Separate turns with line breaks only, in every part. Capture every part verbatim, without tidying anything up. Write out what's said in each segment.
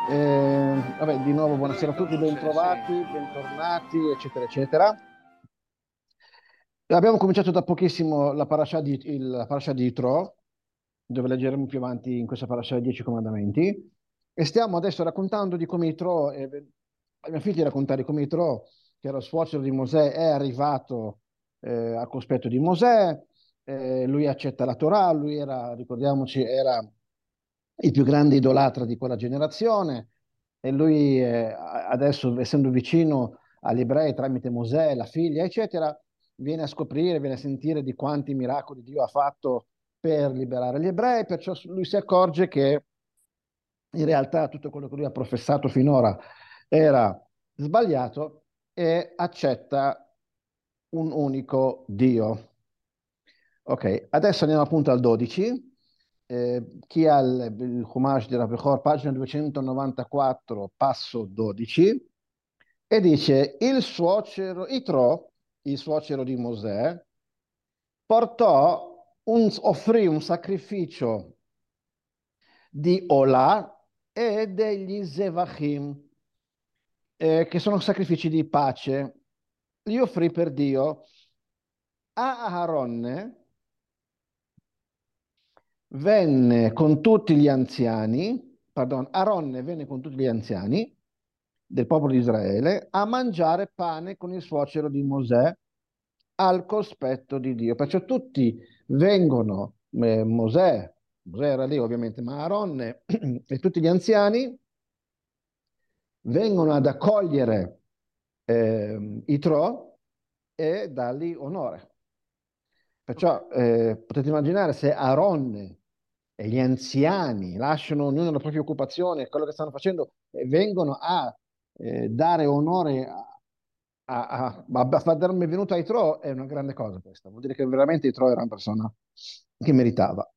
Eh, vabbè, di nuovo buonasera a tutti,
Riconoscere, sì.
bentrovati, bentornati, eccetera, eccetera. Abbiamo cominciato da pochissimo la parasha di, il- la parasha di Yitro, dove leggeremo più avanti in questa parasha i Dieci Comandamenti, e stiamo adesso raccontando di come Yitro, eh, abbiamo finito di raccontare come Yitro, che era lo suocero di Mosè, è arrivato eh, al cospetto di Mosè, eh, lui accetta la Torah, lui era, ricordiamoci, era il più grande idolatra di quella generazione, e lui eh, adesso, essendo vicino agli ebrei tramite Mosè, la figlia, eccetera, viene a scoprire, viene a sentire di quanti miracoli Dio ha fatto per liberare gli ebrei, perciò lui si accorge che in realtà tutto quello che lui ha professato finora era sbagliato e accetta un unico Dio. Ok, adesso andiamo appunto al dodici. Eh, chi ha il, il Chumash di Rabbi Chor, pagina duecentonovantaquattro, passo dodici, e dice: il suocero, Itro, il suocero di Mosè, portò un, offrì un sacrificio di Olà e degli Zevachim, eh, che sono sacrifici di pace. Li offrì per Dio a Aharonne. Venne con tutti gli anziani, pardon, Aronne venne con tutti gli anziani del popolo di Israele a mangiare pane con il suocero di Mosè al cospetto di Dio. Perciò tutti vengono, eh, Mosè, Mosè era lì ovviamente, ma Aronne e tutti gli anziani vengono ad accogliere eh, Itro e dargli onore.
Ok.
Perciò eh, potete immaginare se Aaron e gli anziani lasciano ognuno la propria occupazione, quello che stanno facendo, e vengono a eh, dare onore a, a, a, a far darmi venuto a Itro, è una grande cosa questa. Vuol dire che veramente Itro era una persona che meritava.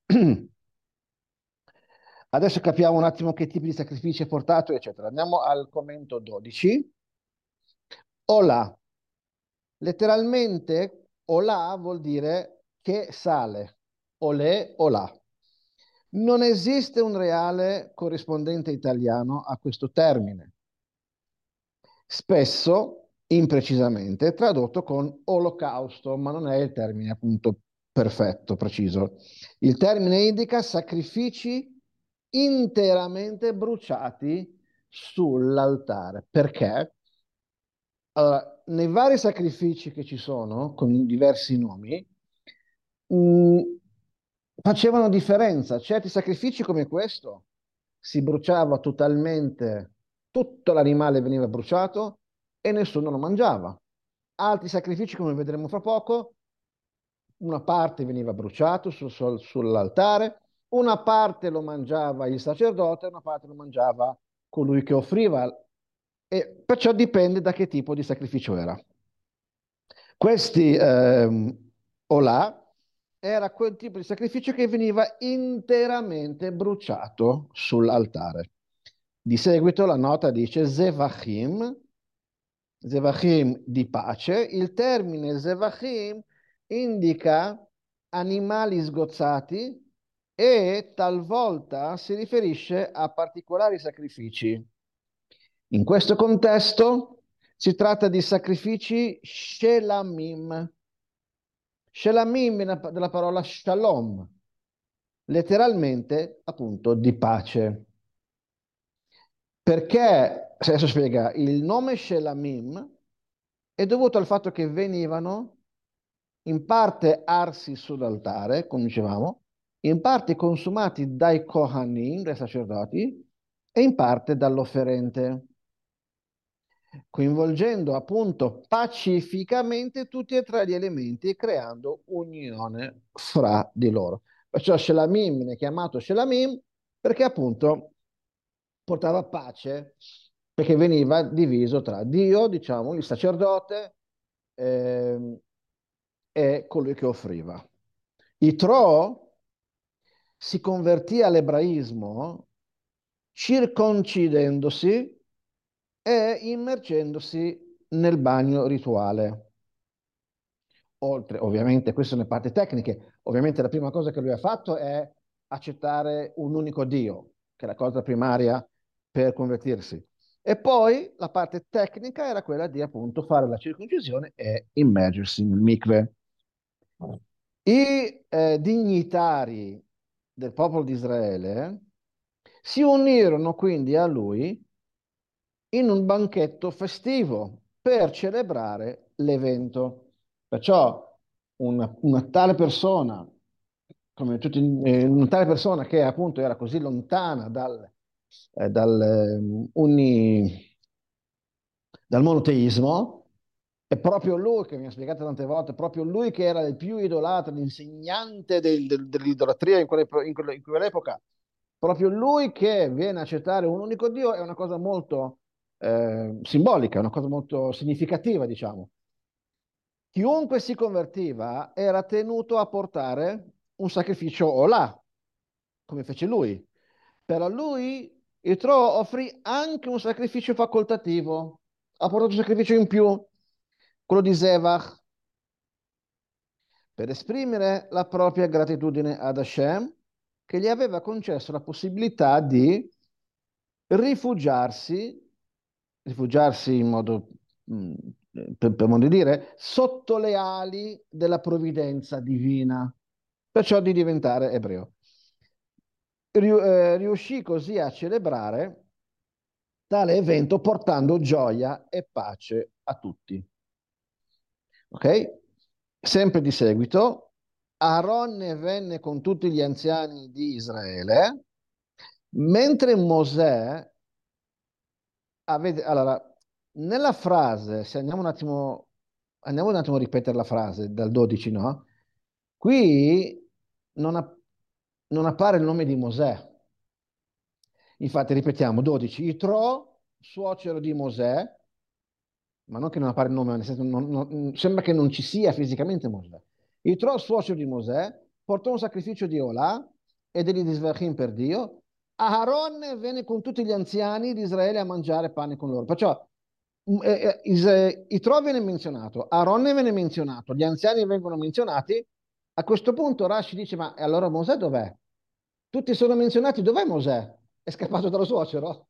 Adesso capiamo un attimo che tipi di sacrifici ha portato, eccetera. Andiamo al commento dodici. Olà. Letteralmente, olà vuol dire che sale. Olè, olà. Non esiste un reale corrispondente italiano a questo termine, spesso imprecisamente è tradotto con olocausto, ma non è il termine appunto perfetto, preciso. Il termine indica sacrifici interamente bruciati sull'altare. Perché? Allora, nei vari sacrifici che ci sono, con diversi nomi, mh, facevano differenza. Certi sacrifici come questo si bruciava totalmente, tutto l'animale veniva bruciato e nessuno lo mangiava. Altri sacrifici, come vedremo fra poco, una parte veniva bruciato su- su- sull'altare, una parte lo mangiava il sacerdote, una parte lo mangiava colui che offriva, e perciò dipende da che tipo di sacrificio era. Questi ehm, Olà era quel tipo di sacrificio che veniva interamente bruciato sull'altare. Di seguito la nota dice Zevachim, Zevachim di pace. Il termine Zevachim indica animali sgozzati e talvolta si riferisce a particolari sacrifici. In questo contesto si tratta di sacrifici shelamim. Shelamim viene dalla parola shalom, letteralmente appunto di pace. Perché, se adesso spiega, il nome shelamim è dovuto al fatto che venivano in parte arsi sull'altare, come dicevamo, in parte consumati dai Kohanim, dai sacerdoti, e in parte dall'offerente, coinvolgendo appunto pacificamente tutti e tre gli elementi e creando unione fra di loro. Perciò Shelamim viene chiamato Shelamim perché appunto portava pace, perché veniva diviso tra Dio, diciamo, il sacerdote, ehm, e colui che offriva. Itro si convertì all'ebraismo circoncidendosi e immergendosi nel bagno rituale. Oltre, ovviamente, queste sono le parti tecniche, ovviamente la prima cosa che lui ha fatto è accettare un unico Dio, che è la cosa primaria per convertirsi. E poi la parte tecnica era quella di appunto fare la circoncisione e immergersi nel mikve. I eh, dignitari del popolo di Israele si unirono quindi a lui in un banchetto festivo per celebrare l'evento. Perciò una, una tale persona, come tutti, eh, una tale persona che appunto era così lontana dal, eh, dal, eh, uni- dal monoteismo, è proprio lui che mi ha spiegato tante volte, proprio lui che era il più idolato, l'insegnante del- del- dell'idolatria in quelle- in quelle- in quell'epoca, proprio lui che viene a accettare un unico Dio è una cosa molto eh, simbolica, una cosa molto significativa, diciamo. Chiunque si convertiva era tenuto a portare un sacrificio olà, come fece lui. Però lui, Yitro, offrì anche un sacrificio facoltativo, ha portato un sacrificio in più, quello di Zevach, per esprimere la propria gratitudine ad Hashem, che gli aveva concesso la possibilità di rifugiarsi, rifugiarsi in modo, mh, per, per modo di dire, sotto le ali della provvidenza divina, perciò di diventare ebreo. Riu- eh, riuscì così a celebrare tale evento portando gioia e pace a tutti. Ok? Sempre di seguito, Aaronne venne con tutti gli anziani di Israele, mentre Mosè avete, allora, nella frase, se andiamo un attimo, andiamo un attimo a ripetere la frase dal dodici, no? Qui non, app- non appare il nome di Mosè. Infatti, ripetiamo, dodici, Itro, suocero di Mosè, ma non che non appare il nome, nel senso, non- non- sembra che non ci sia fisicamente Mosè. Itro, suocero di Mosè, portò un sacrificio di Olà e degli Disvachim per Dio. Aaron venne con tutti gli anziani di Israele a mangiare pane con loro. Perciò mm, eh, eh, Is- eh, Itro viene menzionato, Aaron viene menzionato, gli anziani vengono menzionati. A questo punto Rashi dice, ma e allora Mosè dov'è? Tutti sono menzionati, dov'è Mosè? È scappato dallo suocero?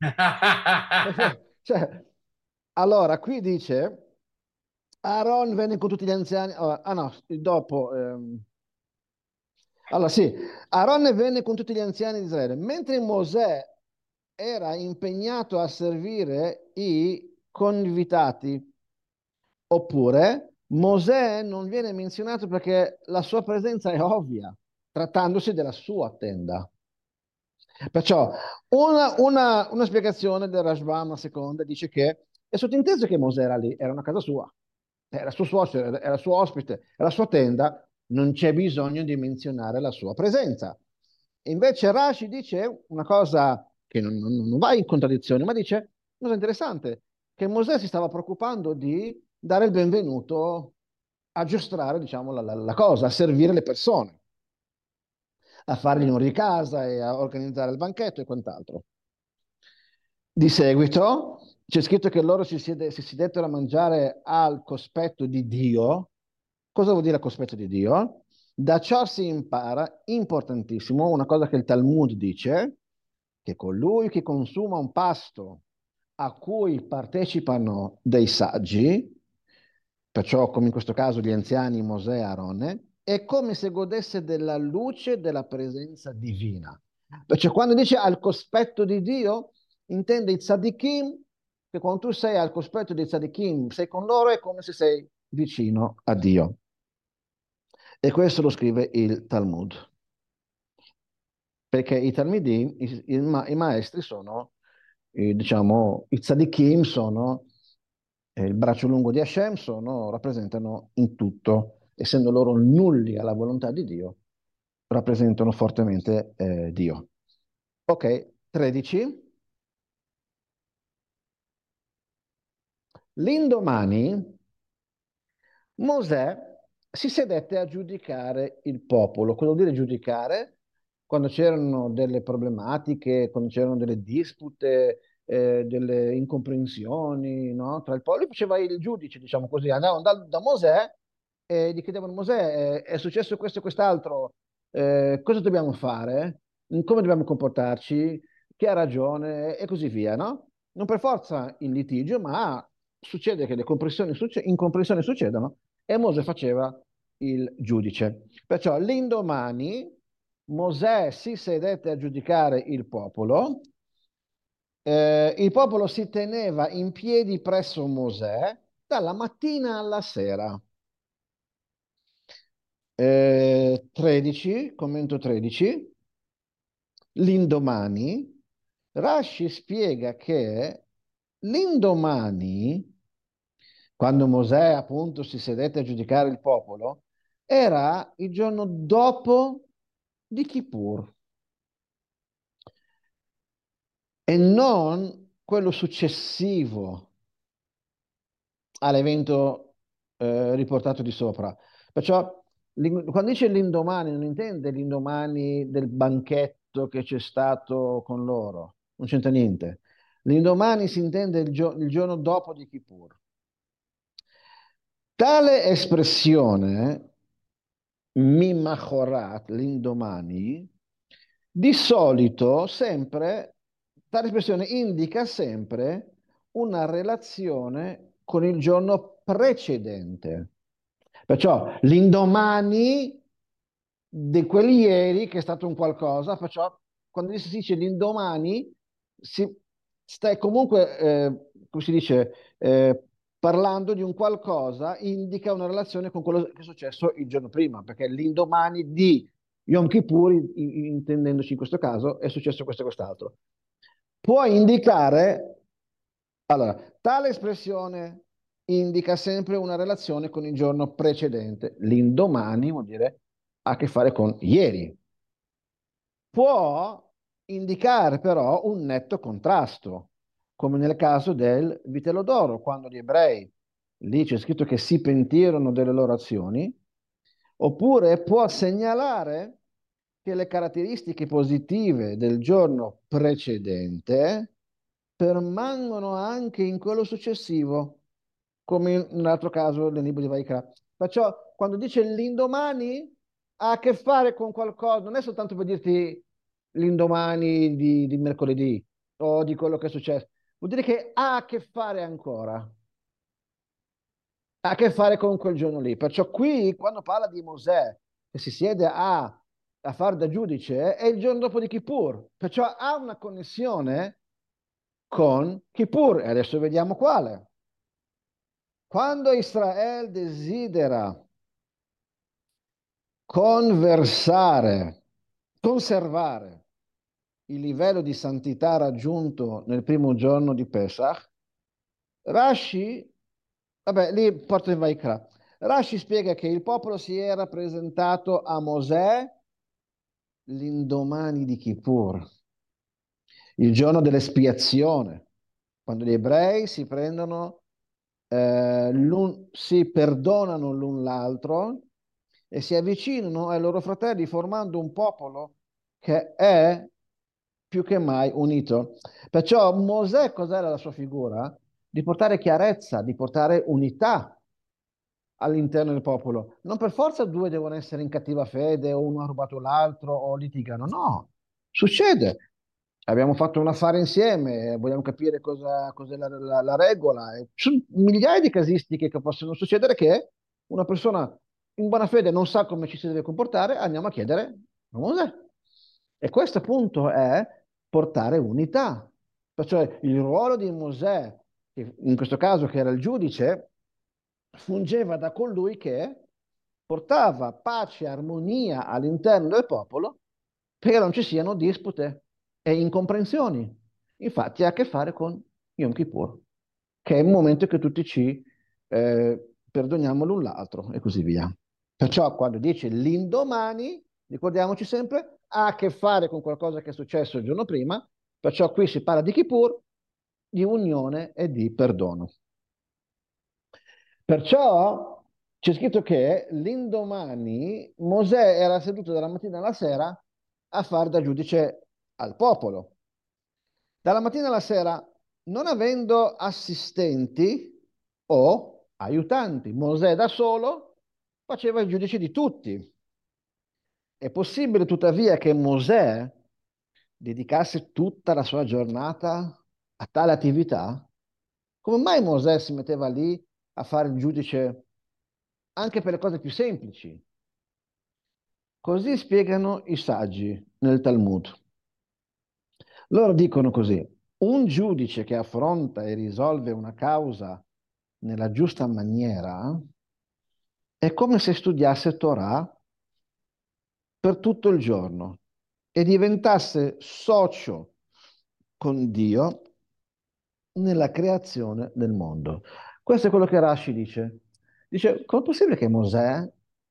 Cioè, allora, qui dice, Aaron venne con tutti gli anziani, oh, ah no, dopo, ehm, allora sì, Aaron venne con tutti gli anziani di Israele, mentre Mosè era impegnato a servire i convitati, oppure Mosè non viene menzionato perché la sua presenza è ovvia, trattandosi della sua tenda. Perciò una, una- una spiegazione del Rashbam, la seconda, dice che è sottinteso che Mosè era lì, era una casa sua, era suo suocero, era era suo ospite, era la sua tenda, non c'è bisogno di menzionare la sua presenza. Invece Rashi dice una cosa che non, non- non va in contraddizione, ma dice una cosa interessante, che Mosè si stava preoccupando di dare il benvenuto, a giostrare, diciamo, la, la la cosa, a servire le persone, a fargli onori di casa e a organizzare il banchetto e quant'altro. Di seguito c'è scritto che loro si, siede- si sedettero a mangiare al cospetto di Dio. Cosa vuol dire cospetto di Dio? Da ciò si impara, importantissimo, una cosa che il Talmud dice, che colui che consuma un pasto a cui partecipano dei saggi, perciò come in questo caso gli anziani Mosè e Aarone, è come se godesse della luce della presenza divina. Perciò quando dice al cospetto di Dio, intende i tzadikim, che quando tu sei al cospetto dei tzadikim, sei con loro, è come se sei vicino a Dio. E questo lo scrive il Talmud. Perché i Talmidim, i, i ma- i maestri sono, eh, diciamo, i tzadikim sono eh, il braccio lungo di Hashem, sono, rappresentano in tutto, essendo loro nulli alla volontà di Dio, rappresentano fortemente eh, Dio. Ok, tredici. L'indomani Mosè si sedette a giudicare il popolo. Cosa vuol dire giudicare? Quando c'erano delle problematiche, quando c'erano delle dispute, eh, delle incomprensioni, no? Tra il popolo, lui faceva il giudice, diciamo così, andavano da, da Mosè e gli chiedevano, Mosè, eh, è successo questo e quest'altro, eh, cosa dobbiamo fare? Come dobbiamo comportarci? chi ha ragione e così via, no? Non per forza in litigio, ma succede che le comprensioni succe- incomprensioni succedono e Mosè faceva il giudice. Perciò l'indomani Mosè si sedette a giudicare il popolo, eh, il popolo si teneva in piedi presso Mosè dalla mattina alla sera. Eh, tredici, commento tredici, l'indomani, Rashi spiega che l'indomani, quando Mosè appunto si sedette a giudicare il popolo, era il giorno dopo di Kippur e non quello successivo all'evento eh, riportato di sopra. Perciò l'in- quando dice l'indomani non intende l'indomani del banchetto che c'è stato con loro, non c'entra niente. L'indomani si intende il, gio- il giorno dopo di Kippur. Tale espressione, mimachorat, l'indomani, di solito sempre, tale espressione indica sempre una relazione con il giorno precedente. Perciò l'indomani di quel ieri che è stato un qualcosa, perciò quando si dice l'indomani si stai comunque, eh, come si dice, eh, parlando di un qualcosa, indica una relazione con quello che è successo il giorno prima, perché l'indomani di Yom Kippur, in- in- intendendoci in questo caso, è successo questo e quest'altro. Può indicare, allora, tale espressione indica sempre una relazione con il giorno precedente. L'indomani vuol dire ha a che fare con ieri. Può indicare però un netto contrasto, come nel caso del vitello d'oro, quando gli ebrei, lì c'è scritto che si pentirono delle loro azioni, oppure può segnalare che le caratteristiche positive del giorno precedente permangono anche in quello successivo, come in un altro caso nel libro di Vaikra. Perciò quando dice l'indomani ha a che fare con qualcosa, non è soltanto per dirti l'indomani di, di mercoledì o di quello che è successo, vuol dire che ha a che fare ancora, ha a che fare con quel giorno lì. Perciò qui, quando parla di Mosè che si siede a, a far da giudice, è il giorno dopo di Kippur. Perciò ha una connessione con Kippur. E adesso vediamo quale. Quando Israele desidera conversare, conservare il livello di santità raggiunto nel primo giorno di Pesach, Rashi, vabbè, lì porto in Vaikra. Rashi spiega che il popolo si era presentato a Mosè l'indomani di Kippur, il giorno dell'espiazione, quando gli ebrei si prendono, eh, l'un- si perdonano l'un l'altro e si avvicinano ai loro fratelli formando un popolo che è più che mai unito. Perciò Mosè cos'era la sua figura? Di portare chiarezza, di portare unità all'interno del popolo. Non per forza due devono essere in cattiva fede o uno ha rubato l'altro o litigano, no, succede. Abbiamo fatto un affare insieme, vogliamo capire cosa, cos'è la, la- la regola. E ci sono migliaia di casistiche che possono succedere che una persona in buona fede non sa come ci si deve comportare, andiamo a chiedere a Mosè. E questo appunto è portare unità. Perciò il ruolo di Mosè, che in questo caso che era il giudice, fungeva da colui che portava pace e armonia all'interno del popolo perché non ci siano dispute e incomprensioni. Infatti ha a che fare con Yom Kippur, che è il momento che tutti ci eh, perdoniamo l'un l'altro e così via. Perciò quando dice l'indomani, ricordiamoci sempre, ha a che fare con qualcosa che è successo il giorno prima, perciò qui si parla di Kippur, di unione e di perdono. Perciò c'è scritto che l'indomani Mosè era seduto dalla mattina alla sera a far da giudice al popolo. Dalla mattina alla sera, non avendo assistenti o aiutanti, Mosè da solo faceva il giudice di tutti. È possibile tuttavia che Mosè dedicasse tutta la sua giornata a tale attività? Come mai Mosè si metteva lì a fare il giudice anche per le cose più semplici? Così spiegano i saggi nel Talmud. Loro dicono così: un giudice che affronta e risolve una causa nella giusta maniera è come se studiasse Torah per tutto il giorno e diventasse socio con Dio nella creazione del mondo. Questo è quello che Rashi dice. Dice, com'è possibile che Mosè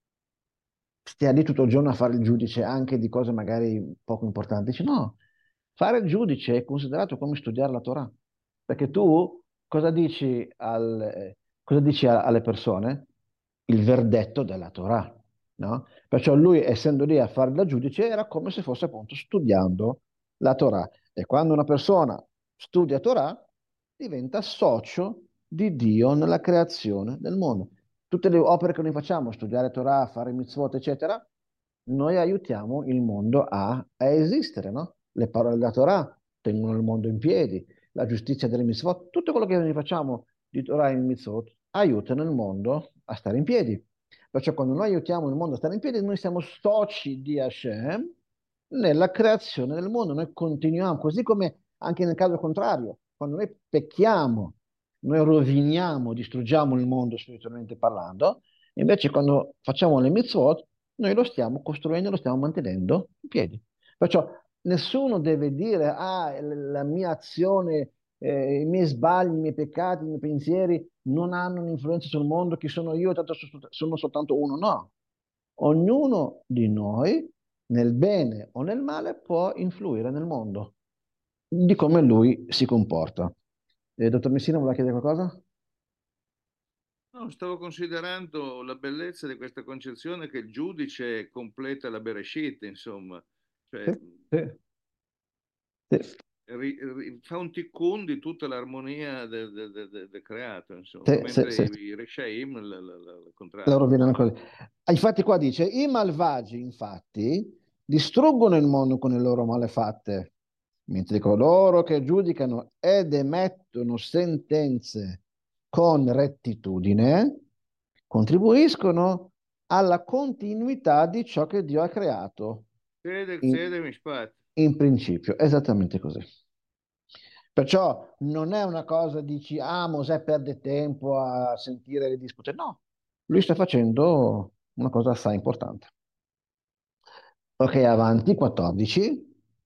stia lì tutto il giorno a fare il giudice anche di cose magari poco importanti? Dice, no, fare il giudice è considerato come studiare la Torah. Perché tu cosa dici, al- eh, cosa dici a- alle persone? Il verdetto della Torah, no? Perciò lui, essendo lì a fare da giudice, era come se fosse appunto studiando la Torah. E quando una persona studia Torah, diventa socio di Dio nella creazione del mondo. Tutte le opere che noi facciamo, studiare Torah, fare mitzvot, eccetera, noi aiutiamo il mondo a, a esistere, no? Le parole della Torah tengono il mondo in piedi, la giustizia delle mitzvot, tutto quello che noi facciamo di Torah e mitzvot aiutano il mondo a stare in piedi. Perciò quando noi aiutiamo il mondo a stare in piedi, noi siamo soci di Hashem nella creazione del mondo. Noi continuiamo, così come anche nel caso contrario, quando noi pecchiamo, noi roviniamo, distruggiamo il mondo spiritualmente parlando, invece quando facciamo le mitzvot, noi lo stiamo costruendo, lo stiamo mantenendo in piedi. Perciò nessuno deve dire, ah, l- la mia azione, eh, i miei sbagli, i miei peccati, i miei pensieri non hanno un'influenza sul mondo, chi sono io, tanto so- sono soltanto uno. No, ognuno di noi, nel bene o nel male, può influire nel mondo di come lui si comporta. Eh, dottor Messina, voleva chiedere qualcosa?
No, stavo considerando la bellezza di questa concezione che il giudice completa la Bereshit, insomma,
Sì,
cioè
sì, sì,
ri- ri- fa un tikkun di tutta l'armonia del, del- del- del creato, insomma,
sì, sì,
mentre
sì.
i, i Reshaim l- l- l- il
Loro
contrario.
viene così. Ah, infatti qua dice, i malvagi infatti distruggono il mondo con le loro malefatte, mentre coloro che giudicano ed emettono sentenze con rettitudine contribuiscono alla continuità di ciò che Dio ha creato
Seder,
in,
seder mishpat.
in principio. Esattamente così. Perciò non è una cosa, dici, ah, Mosè perde tempo a sentire le dispute. No, lui sta facendo una cosa assai importante. Ok, avanti, quattordici.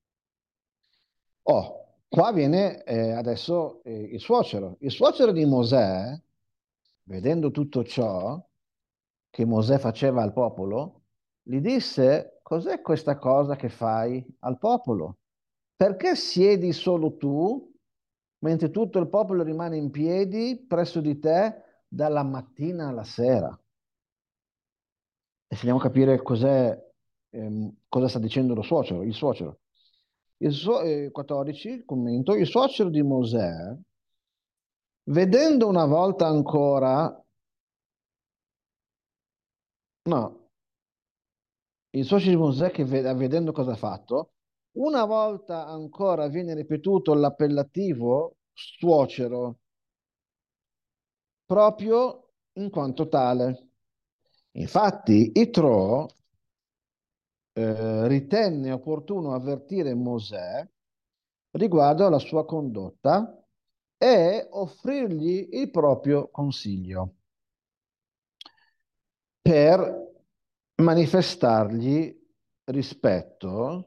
Oh, qua viene eh, adesso eh, il suocero. Il suocero di Mosè, vedendo tutto ciò che Mosè faceva al popolo, gli disse, cos'è questa cosa che fai al popolo? Perché siedi solo tu, mentre tutto il popolo rimane in piedi presso di te dalla mattina alla sera? E se andiamo a capire cos'è, ehm, cosa sta dicendo lo suocero, il suocero. Il suo, eh, quattordici, commento, il suocero di Mosè, vedendo una volta ancora, no, il suocero di Mosè che ve- vedendo cosa ha fatto, una volta ancora viene ripetuto l'appellativo suocero, proprio in quanto tale. Infatti, Itro eh, ritenne opportuno avvertire Mosè riguardo alla sua condotta e offrirgli il proprio consiglio per manifestargli rispetto.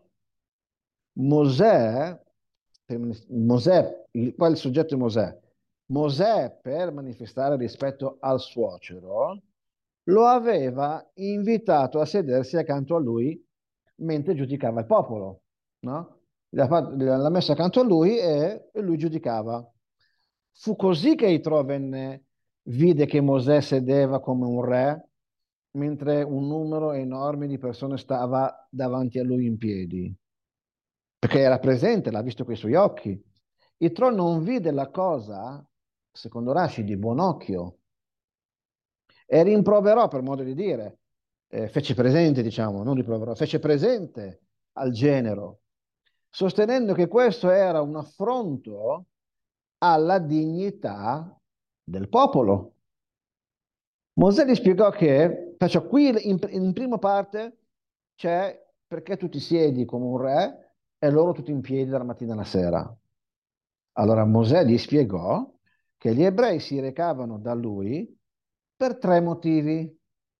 Mosè, per manif- Mosè, il- qua il soggetto è Mosè. Mosè, per manifestare rispetto al suocero, lo aveva invitato a sedersi accanto a lui mentre giudicava il popolo, no? L'ha fatto- l'ha messo accanto a lui e, e lui giudicava. Fu così che Itro venne, vide che Mosè sedeva come un re, mentre un numero enorme di persone stava davanti a lui in piedi, perché era presente, l'ha visto con i suoi occhi. Itro non vide la cosa, secondo Rashi, di buon occhio e rimproverò, per modo di dire, eh, fece presente, diciamo, non rimproverò, fece presente al genero. sostenendo che questo era un affronto alla dignità del popolo. Mosè gli spiegò che, perciò qui in, in prima parte c'è perché tu ti siedi come un re e loro tutti in piedi dalla mattina alla sera. Allora Mosè gli spiegò che gli ebrei si recavano da lui per tre motivi.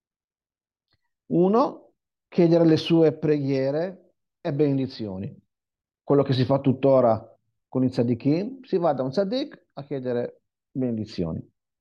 Uno, chiedere le sue preghiere e benedizioni. Quello che si fa tuttora con i tzaddikim, si va da un tzaddik a chiedere benedizioni.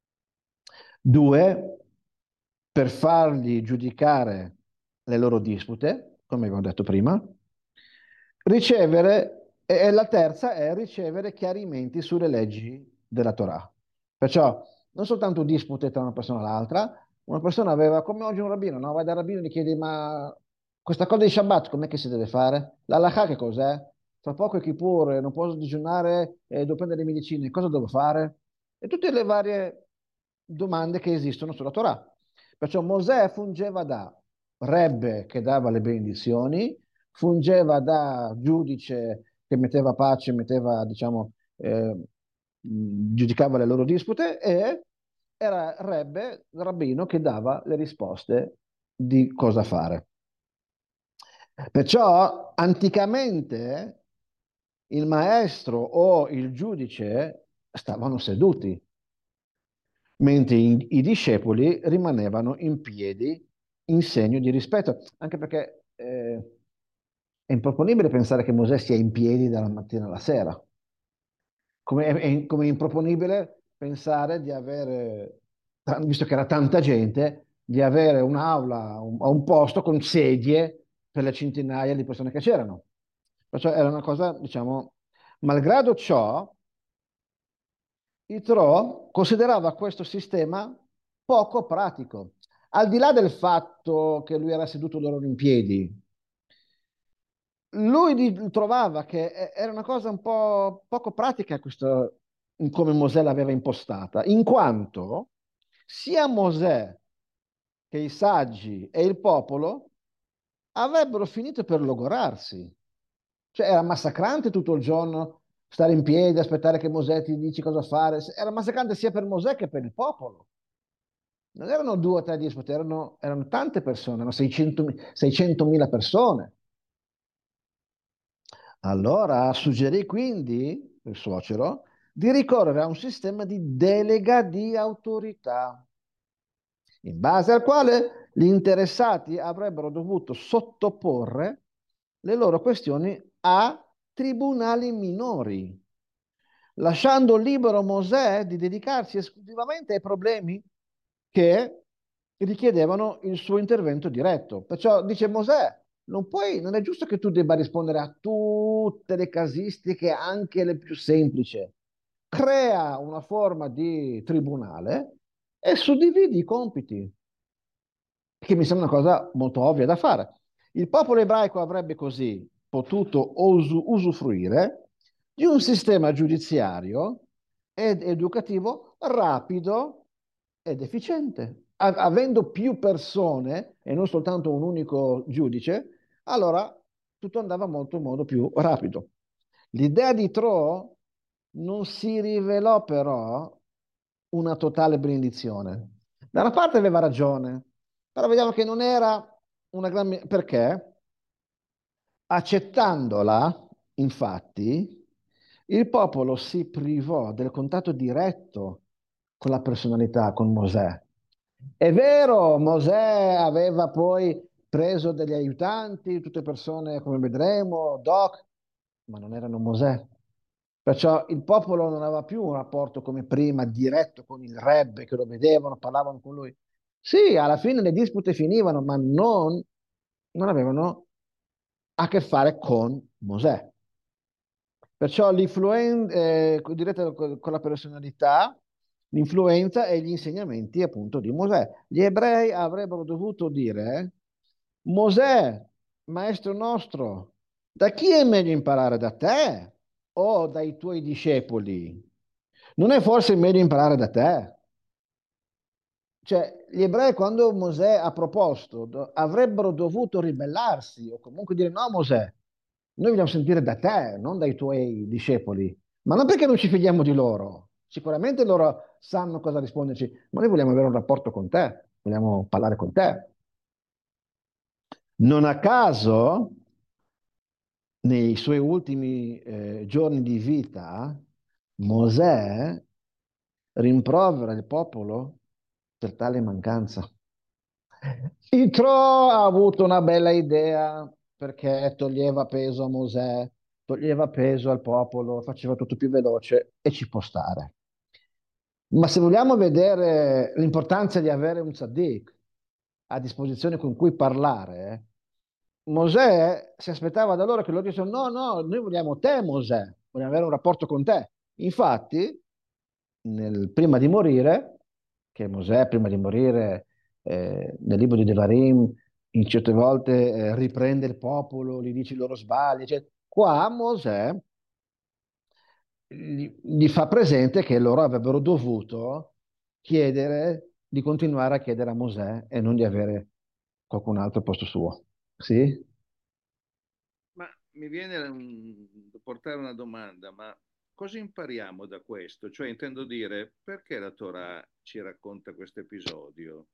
Due, per fargli giudicare le loro dispute, come abbiamo detto prima. Ricevere, e la terza è ricevere chiarimenti sulle leggi della Torah. Perciò non soltanto dispute tra una persona e l'altra, una persona aveva, come oggi un rabbino, no? Vai dal rabbino e gli chiedi, ma questa cosa di Shabbat com'è che si deve fare? L'halakha che cos'è? Tra poco è Kippur, non posso digiunare e devo prendere le medicine, cosa devo fare? E tutte le varie domande che esistono sulla Torah. Perciò Mosè fungeva da rebbe che dava le benedizioni, fungeva da giudice che metteva pace, metteva, diciamo, eh, mh, giudicava le loro dispute e era rebbe, rabbino che dava le risposte di cosa fare. Perciò anticamente il maestro o il giudice stavano seduti, mentre i, i discepoli rimanevano in piedi in segno di rispetto, anche perché eh, è improponibile pensare che Mosè sia in piedi dalla mattina alla sera, come è, è- come è improponibile pensare di avere, ta- visto che era tanta gente, di avere un'aula, un, un posto con sedie per le centinaia di persone che c'erano. Perciò era una cosa, diciamo, malgrado ciò, Yitro considerava questo sistema poco pratico, al di là del fatto che lui era seduto loro in piedi. Lui di- trovava che eh, era una cosa un po' poco pratica questo, in come Mosè l'aveva impostata, in quanto sia Mosè che i saggi e il popolo avrebbero finito per logorarsi. Cioè era massacrante tutto il giorno stare in piedi, aspettare che Mosè ti dici cosa fare. Era massacrante sia per Mosè che per il popolo. Non erano due o tre dispute, erano, erano tante persone, erano seicento seicentomila persone. Allora suggerì quindi, il suocero, di ricorrere a un sistema di delega di autorità, in base al quale gli interessati avrebbero dovuto sottoporre le loro questioni a tribunali minori, lasciando libero Mosè di dedicarsi esclusivamente ai problemi che richiedevano il suo intervento diretto. Perciò dice Mosè, non puoi, non è giusto che tu debba rispondere a tutte le casistiche, anche le più semplici. Crea una forma di tribunale e suddividi i compiti, che mi sembra una cosa molto ovvia da fare. Il popolo ebraico avrebbe così potuto usu- usufruire di un sistema giudiziario ed educativo rapido ed efficiente. A- avendo più persone e non soltanto un unico giudice, allora tutto andava molto in modo più rapido. L'idea di Tro non si rivelò però una totale benedizione. Da una parte aveva ragione, però vediamo che non era una gran... Perché? Accettandola, infatti, il popolo si privò del contatto diretto con la personalità, con Mosè. È vero, Mosè aveva poi preso degli aiutanti, tutte persone, come vedremo, Doc, ma non erano Mosè. Perciò il popolo non aveva più un rapporto come prima, diretto con il rebbe, che lo vedevano, parlavano con lui. Sì, alla fine le dispute finivano, ma non, non avevano a che fare con Mosè. Perciò l'influenza, eh, diretta con con la personalità, l'influenza e gli insegnamenti appunto di Mosè. Gli ebrei avrebbero dovuto dire, Mosè, maestro nostro, da chi è meglio imparare, da te o dai tuoi discepoli? Non è forse meglio imparare da te? Cioè, gli ebrei quando Mosè ha proposto, do- avrebbero dovuto ribellarsi o comunque dire no, Mosè, noi vogliamo sentire da te, non dai tuoi discepoli, ma non perché non ci fidiamo di loro. Sicuramente loro sanno cosa risponderci, ma noi vogliamo avere un rapporto con te, vogliamo parlare con te. Non a caso, nei suoi ultimi eh, giorni di vita, Mosè rimprovera il popolo per tale mancanza. Yitro ha avuto una bella idea perché toglieva peso a Mosè, toglieva peso al popolo, faceva tutto più veloce e ci può stare. Ma se vogliamo vedere l'importanza di avere un tzaddik a disposizione con cui parlare, Mosè si aspettava da loro che loro dicessero no, no, noi vogliamo te, Mosè, vogliamo avere un rapporto con te. Infatti, nel- prima di morire, che Mosè prima di morire eh, nel libro di Devarim in certe volte eh, riprende il popolo, gli dice i loro sbagli, eccetera. Qua Mosè gli, gli fa presente che loro avrebbero dovuto chiedere di continuare a chiedere a Mosè e non di avere qualcun altro al posto suo. Sì?
Ma mi viene un- da portare una domanda, ma cosa impariamo da questo? Cioè, intendo dire, perché la Torah ci racconta questo episodio?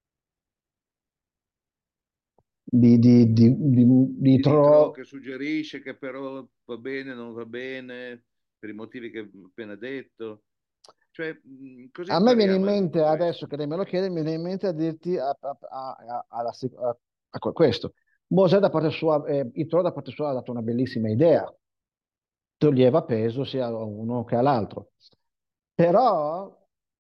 Di, di, di, di, di
Di Nitro
tro-
che suggerisce che però va bene, non va bene, per i motivi che ho appena detto. Cioè, mh, cosa
A me viene in
impariamo da
mente
tutto
adesso
questo?
che lei me lo chiede, mi viene in mente a dirti a, a- a- a- alla sec- a- a questo. Mosè da parte sua, eh, Yitro da parte sua ha dato una bellissima idea, toglieva peso sia a uno che all'altro. Però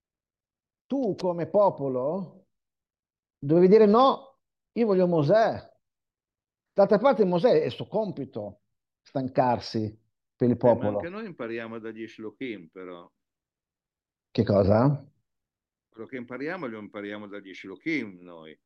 tu come popolo dovevi dire no, io voglio Mosè. D'altra parte Mosè è il suo compito stancarsi per il
Eh, ma anche
popolo.
noi impariamo dagli Shlokim, però.
Che cosa?
Quello che impariamo lo impariamo dagli Shlokim noi,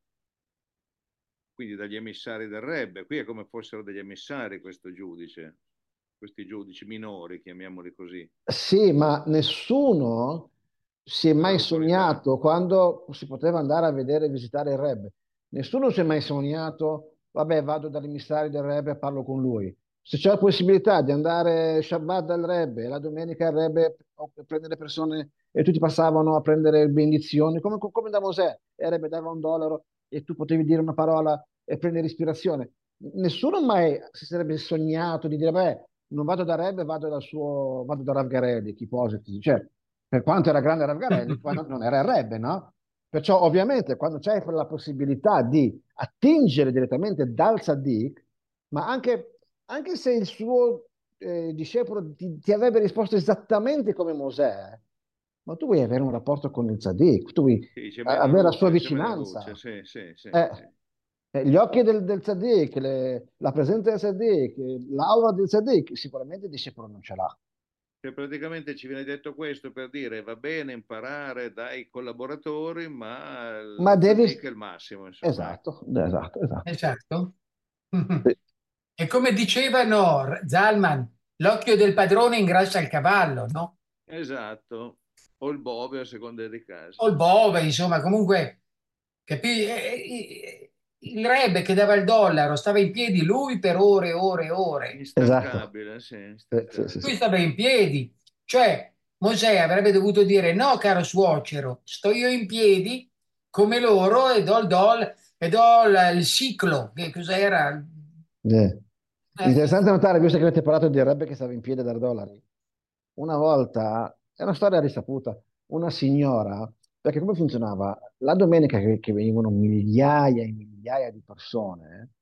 quindi dagli emissari del Rebbe. Qui è come fossero degli emissari questo giudice, questi giudici minori, chiamiamoli così,
Sì, ma nessuno si è
per
mai
l'autorità.
sognato quando si poteva andare a vedere e visitare il Rebbe. Nessuno si è mai sognato, vabbè, vado dall'emissario del Rebbe e parlo con lui. Se c'è la possibilità di andare Shabbat dal Rebbe, la domenica il Rebbe o prendere persone e tutti passavano a prendere benedizioni, come, come da Mosè, e il Rebbe dava un dollaro e tu potevi dire una parola e prendere ispirazione. Nessuno mai si sarebbe sognato di dire, beh, non vado da Rebbe, vado dal suo, vado da Rav Garelli, Kipositi. Cioè, per quanto era grande Rav Garelli, poi non, non era il Rebbe, no? Perciò ovviamente quando c'è la possibilità di attingere direttamente dal Tzaddik, ma anche, anche se il suo eh, discepolo ti, ti avrebbe risposto esattamente come Mosè, ma tu vuoi avere un rapporto con il Tzaddik, tu vuoi eh,
Sì, dice meno
avere la sua
luce, c'è meno luce,
vicinanza.
sì, sì, sì,
Eh,
sì.
eh, gli occhi del, del Tzaddik, le- la presenza del Tzaddik, eh, l'aura del Tzaddik, sicuramente il discepolo non ce l'ha.
Cioè, praticamente ci viene detto questo per dire va bene imparare dai collaboratori, ma
Ma
lo
devi...
tzaddik è il massimo, insomma, ecco.
Esatto, esatto, esatto.
Esatto.
Sì.
E come dicevano Zalman, l'occhio del padrone ingrassa il cavallo, no?
Esatto, o il bove a seconda dei casi.
O il bove, insomma, comunque, capì? E- e- Il Rebbe che dava il dollaro stava in piedi lui per ore e ore e ore.
Esatto.
Instancabile, sì,
Sì, sì, sì,
instancabile.
sì.
Lui stava in piedi. Cioè, Mosè avrebbe dovuto dire: no, caro suocero, sto io in piedi come loro e do il doll e do il, il ciclo. Che cos'era?
Sì.
Eh,
Interessante notare, visto che avete parlato di Rebbe che stava in piedi a dare dollari. Una volta, è una storia risaputa, una signora, perché come funzionava? La domenica che, che venivano migliaia e migliaia di persone,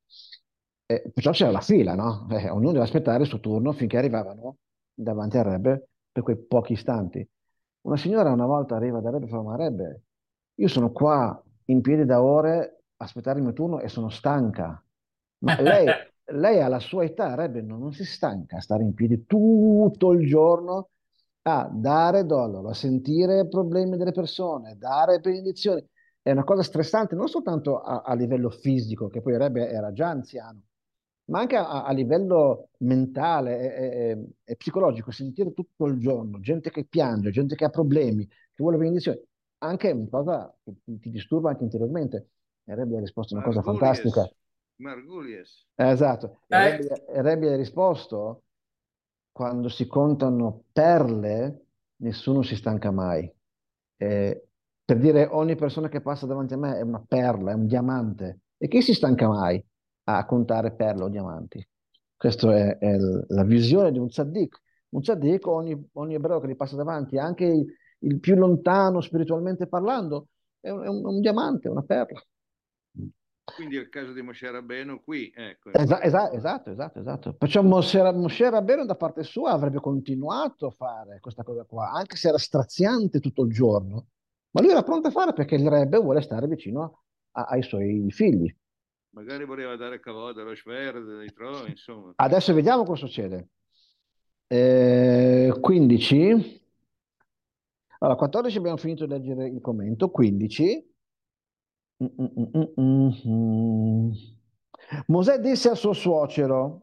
eh, perciò c'era la fila, no? Eh, ognuno doveva aspettare il suo turno finché arrivavano davanti al Rebbe per quei pochi istanti. Una signora una volta arriva da Rebbe e fa, ma Rebbe, io sono qua in piedi da ore a aspettare il mio turno e sono stanca. Ma lei, lei alla sua età, Rebbe, non, non si stanca a stare in piedi tutto il giorno a dare dollaro, a sentire i problemi delle persone, dare benedizioni. È una cosa stressante non soltanto a, a livello fisico, che poi Rebbe era già anziano, ma anche a, a livello mentale e, e- e psicologico, sentire tutto il giorno gente che piange, gente che ha problemi, che vuole benedizioni, anche è una cosa che ti, ti disturba anche interiormente. E Rebbe ha risposto una
Ma
cosa fantastica.
Arguries, Margulies.
Esatto. E
Eh,
Rebbe, e Rebbe ha risposto, quando si contano perle, nessuno si stanca mai. Eh, per dire, ogni persona che passa davanti a me è una perla, è un diamante. E chi si stanca mai a contare perle o diamanti? Questa è, è l- la visione di un tzaddik. Un tzaddik, ogni, ogni ebreo che gli passa davanti, anche il, il più lontano spiritualmente parlando, è un, è un- un diamante, una perla.
Quindi è il caso di Moshe Rabbeinu qui, ecco,
Esa-
infatti.
esa- esatto, esatto, esatto. Perciò Moshe, Moshe Rabbeinu da parte sua avrebbe continuato a fare questa cosa qua, anche se era straziante tutto il giorno, ma lui era pronto a fare perché il Rebbe vuole stare vicino a- ai suoi figli.
Magari voleva dare cavoto allo Schwerd, dei Tro, insomma.
Adesso vediamo cosa succede. Eh, quindici. Allora, quattordici abbiamo finito di leggere il commento. quindici. Mm, mm, mm, mm, mm. Mosè disse al suo suocero,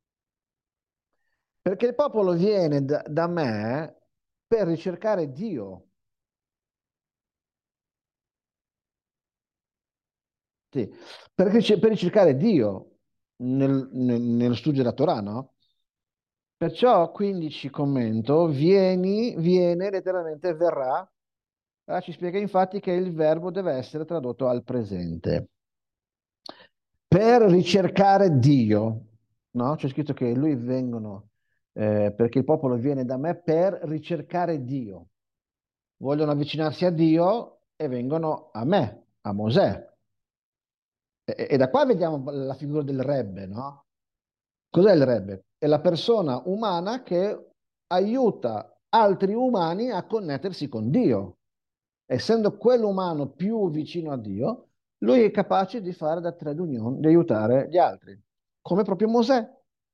perché il popolo viene da, da me per ricercare Dio. Sì, per, ricer- per ricercare Dio nel, nel- nello studio della Torah, no? Perciò quindici commento, vieni, viene, letteralmente verrà. Ah, ci spiega infatti che il verbo deve essere tradotto al presente. Per ricercare Dio, no? C'è scritto che lui vengono, eh, perché il popolo viene da me per ricercare Dio. Vogliono avvicinarsi a Dio e vengono a me, a Mosè. E, e da qua vediamo la figura del Rebbe, no? Cos'è il Rebbe? È la persona umana che aiuta altri umani a connettersi con Dio. Essendo quell'umano più vicino a Dio, lui è capace di fare da trade union, di aiutare gli altri, come proprio Mosè.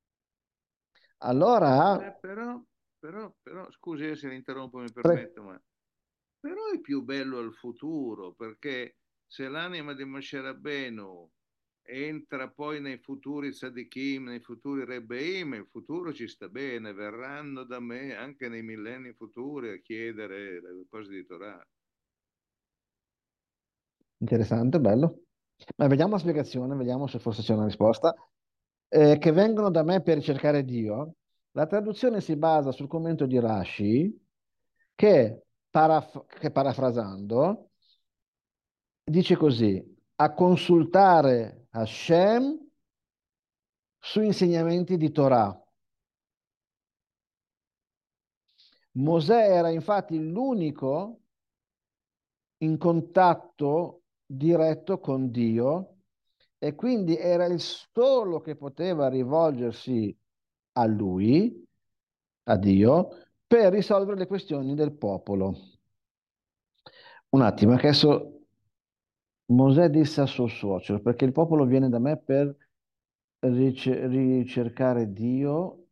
Eh,
Allora,
però, però, però, scusi se la interrompo, mi
pre-
permetto, ma però è più bello al futuro, perché se l'anima di Moshe Rabbeinu entra poi nei futuri Tzadikim, nei futuri Rebbeim, il futuro ci sta bene, verranno da me anche nei millenni futuri a chiedere le cose di Torah.
interessante, bello. Ma vediamo la spiegazione, vediamo se forse c'è una risposta. Eh, che vengono da me per ricercare Dio. La traduzione si basa sul commento di Rashi, che, paraf- che parafrasando dice così: a consultare Hashem su insegnamenti di Torah. Mosè era infatti l'unico in contatto diretto con Dio e quindi era il solo che poteva rivolgersi a lui, a Dio, per risolvere le questioni del popolo. Un attimo, che adesso Mosè disse a suo suocero, perché il popolo viene da me per rice- ricercare Dio,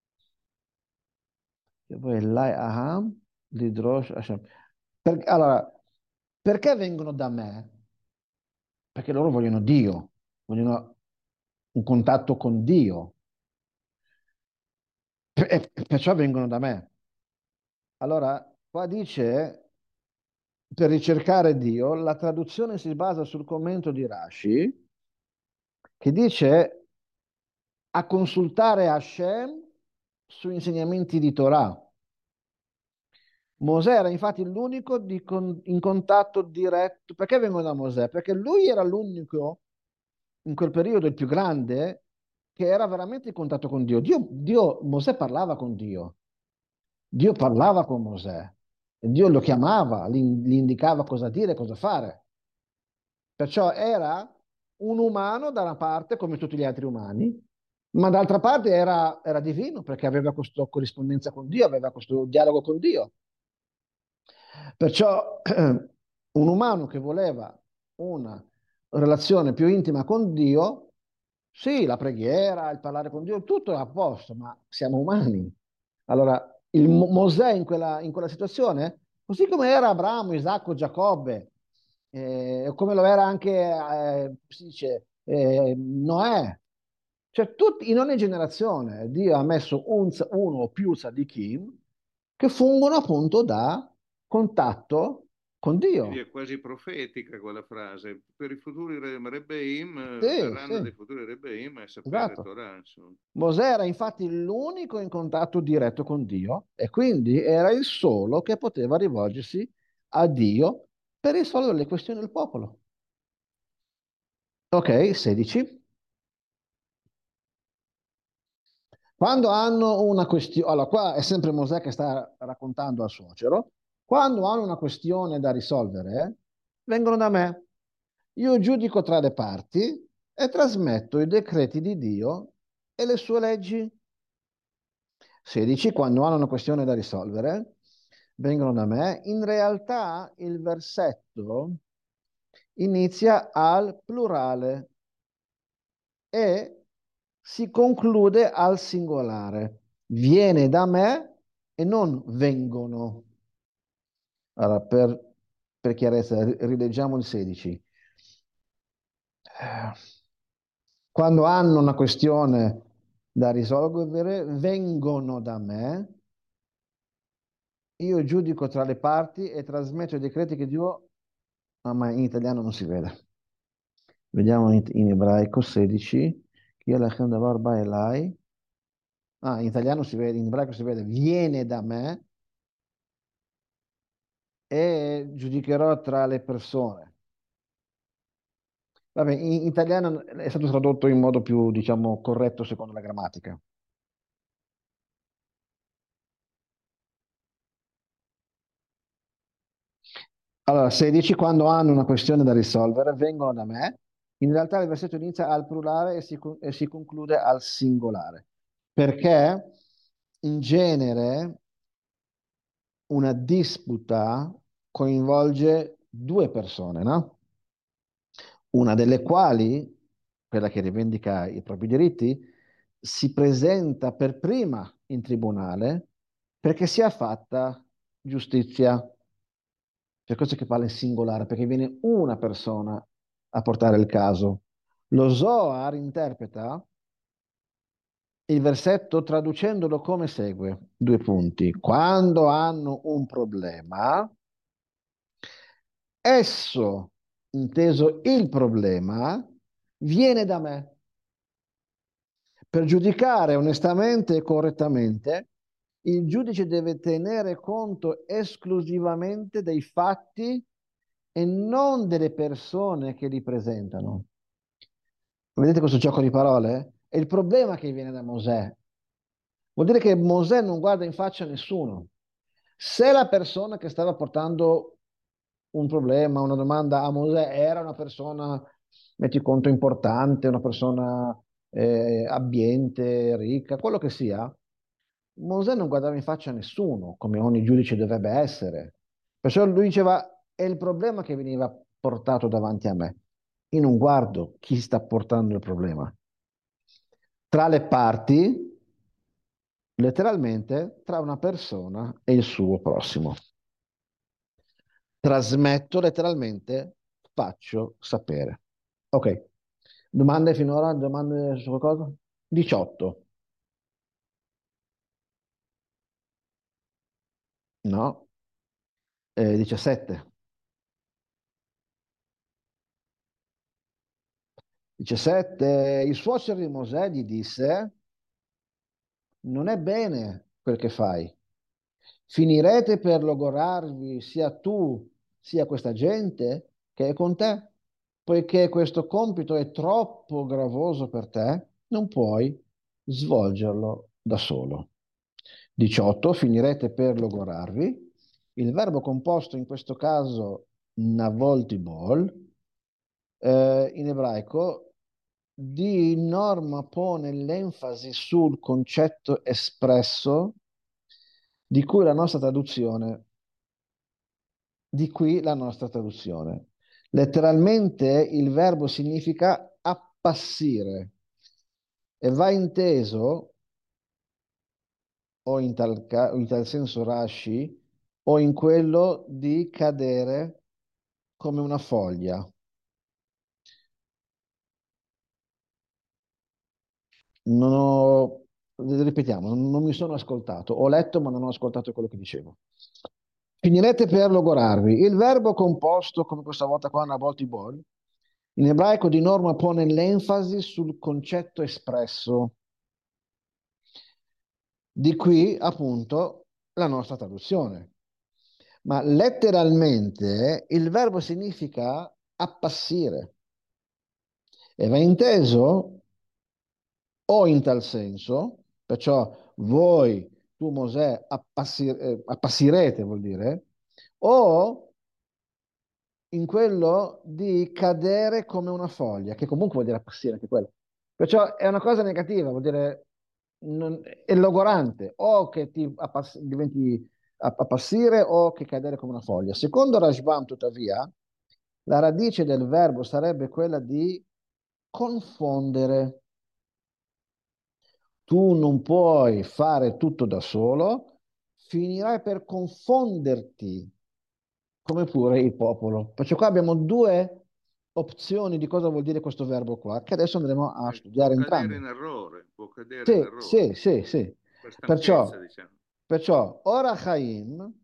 e poi Lai Aham, Lidrosh Hashem. Per- allora, perché vengono da me? Perché loro vogliono Dio, vogliono un contatto con Dio, e perciò vengono da me. Allora, qua dice, per ricercare Dio, la traduzione si basa sul commento di Rashi, che dice a consultare Hashem su insegnamenti di Torah. Mosè era infatti l'unico di con- in contatto diretto. Perché vengono da Mosè? Perché lui era l'unico in quel periodo, il più grande, che era veramente in contatto con Dio. Dio, Dio- Mosè parlava con Dio, Dio parlava con Mosè, e Dio lo chiamava, gli, gli indicava cosa dire, cosa fare. Perciò era un umano da una parte, come tutti gli altri umani, ma d'altra parte era, era divino perché aveva questa corrispondenza con Dio, aveva questo dialogo con Dio. Perciò un umano che voleva una relazione più intima con Dio, sì, la preghiera, il parlare con Dio, tutto è a posto, ma siamo umani. Allora, il Mo- Mosè in quella, in quella situazione, così come era Abramo, Isacco, Giacobbe, eh, come lo era anche, eh, si dice, eh, Noè, cioè tutti, in ogni generazione Dio ha messo un, uno o più tzaddikim che fungono appunto da contatto con
Quindi
Dio.
è quasi profetica quella frase. Per i futuri re- Rebbeim, eh,
Sì,
verranno
sì,
dei futuri Rebbeim a sapere
esatto.
Torah, insomma.
Mosè era infatti l'unico in contatto diretto con Dio e quindi era il solo che poteva rivolgersi a Dio per risolvere le questioni del popolo. Ok, sedici. Quando hanno una questione, allora qua è sempre Mosè che sta raccontando al suocero, quando hanno una questione da risolvere, vengono da me. Io giudico tra le parti e trasmetto i decreti di Dio e le sue leggi. sedici, quando hanno una questione da risolvere, vengono da me. In realtà il versetto inizia al plurale e si conclude al singolare. Viene da me e non vengono. Allora, per, per chiarezza, ri- rileggiamo il sedici. Eh, Quando hanno una questione da risolvere, vengono da me, io giudico tra le parti e trasmetto i decreti che Dio... Ah, ma in italiano non si vede. Vediamo in, in ebraico sedici. Chi è la Davar ba Elai? Ah, in italiano si vede, in ebraico si vede, viene da me e giudicherò tra le persone. Vabbè, in in italiano è stato tradotto in modo più, diciamo, corretto secondo la grammatica. Allora, sedici, quando hanno una questione da risolvere, vengono da me. In realtà il versetto inizia al plurale e si, con- e si conclude al singolare, perché in genere una disputa coinvolge due persone, no? Una delle quali, quella che rivendica i propri diritti, si presenta per prima in tribunale perché sia fatta giustizia. C'è cosa che parla in singolare, perché viene una persona a portare il caso. Lo Zohar interpreta il versetto traducendolo come segue, due punti. Quando hanno un problema, esso, inteso il problema, viene da me. Per giudicare onestamente e correttamente, il giudice deve tenere conto esclusivamente dei fatti e non delle persone che li presentano. Vedete questo gioco di parole? È il problema che viene da Mosè. Vuol dire che Mosè non guarda in faccia a nessuno. Se la persona che stava portando un problema, una domanda a Mosè era una persona, metti conto, importante, una persona eh, abbiente, ricca, quello che sia, Mosè non guardava in faccia a nessuno, come ogni giudice dovrebbe essere. Perciò lui diceva, è il problema che veniva portato davanti a me. Io non guardo chi sta portando il problema. Tra le parti, letteralmente, tra una persona e il suo prossimo. Trasmetto letteralmente, faccio sapere. Ok, domande finora? Domande su qualcosa? diciotto. No. Eh, diciassette. diciassette. Il suocero di Mosè gli disse, non è bene quel che fai. Finirete per logorarvi sia tu sia questa gente che è con te. Poiché questo compito è troppo gravoso per te, non puoi svolgerlo da solo. diciotto. Finirete per logorarvi. Il verbo composto in questo caso navoltibol, eh, in ebraico, di norma pone l'enfasi sul concetto espresso di cui la nostra traduzione, di qui la nostra traduzione. Letteralmente il verbo significa appassire e va inteso, o in tal, ca- o in tal senso Rashi, o in quello di cadere come una foglia. Non ho, ripetiamo, non, non mi sono ascoltato. Ho letto, ma non ho ascoltato quello che dicevo. finirete per logorarvi. Il verbo composto, come questa volta qua, una volta bol, in ebraico di norma pone l'enfasi sul concetto espresso. Di qui appunto la nostra traduzione. Ma letteralmente il verbo significa appassire e va inteso o in tal senso, perciò voi, tu Mosè, appassi- eh, appassirete, vuol dire, o in quello di cadere come una foglia, che comunque vuol dire appassire anche quello. Perciò è una cosa negativa, vuol dire non- è logorante, o che ti appass- diventi app- appassire o che cadere come una foglia. Secondo Rashbam, tuttavia, la radice del verbo sarebbe quella di confondere. Tu non puoi fare tutto da solo, finirai per confonderti, come pure il popolo. Perciò qua abbiamo due opzioni di cosa vuol dire questo verbo qua, che adesso andremo a
Eh, può
studiare
cadere
entrambe.
in errore, può cadere in
Sì,
errore,
sì, sì, sì.
per stanchezza,
Perciò,
diciamo.
perciò ora Chaim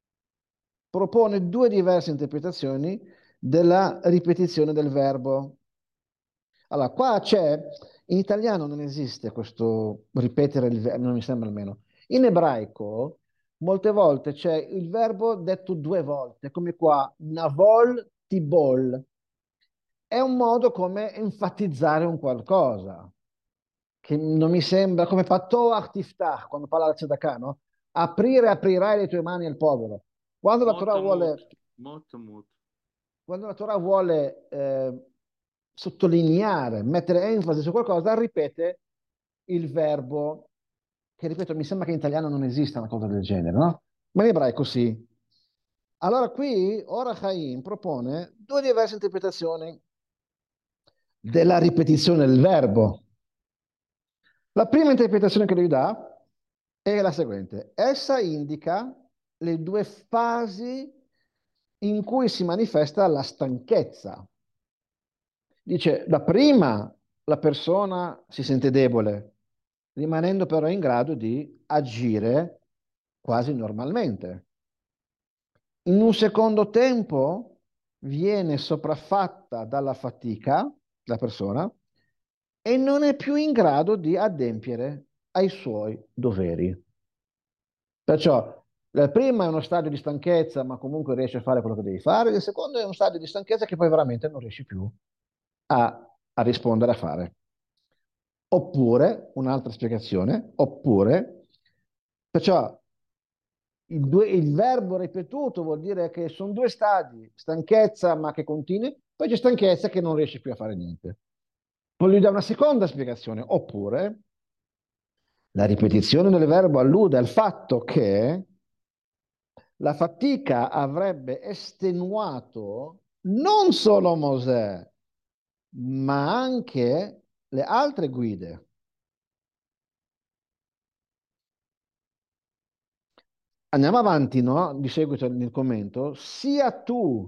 propone due diverse interpretazioni della ripetizione del verbo. Allora, qua c'è, in italiano non esiste questo ripetere il verbo, non mi sembra almeno. In ebraico, molte volte c'è il verbo detto due volte, come qua, navol tibol. È un modo come enfatizzare un qualcosa, che non mi sembra, come fa Toach tiftach, quando parla la Tzedakah, no? Aprire, aprirai le tue mani al povero. Quando la Torah
Molto, molto,
vuole
molto, molto.
quando la Torah vuole eh, sottolineare, mettere enfasi su qualcosa, ripete il verbo, che ripeto, mi sembra che in italiano non esista una cosa del genere, no? Ma in ebraico sì. Allora qui Ora Chaim propone due diverse interpretazioni della ripetizione del verbo. La prima interpretazione che lui dà è la seguente. Essa indica le due fasi in cui si manifesta la stanchezza. Dice, da prima la persona si sente debole, rimanendo però in grado di agire quasi normalmente. In un secondo tempo viene sopraffatta dalla fatica la persona e non è più in grado di adempiere ai suoi doveri. Perciò la prima è uno stadio di stanchezza, ma comunque riesci a fare quello che devi fare, il secondo è uno stadio di stanchezza che poi veramente non riesci più a, a rispondere, a fare. Oppure, un'altra spiegazione, oppure, perciò il, due- il verbo ripetuto vuol dire che sono due stadi, stanchezza ma che continui, poi c'è stanchezza che non riesci più a fare niente. Poi lui dà una seconda spiegazione, oppure la ripetizione del verbo allude al fatto che la fatica avrebbe estenuato non solo Mosè, ma anche le altre guide. Andiamo avanti, no? Di seguito nel commento, sia tu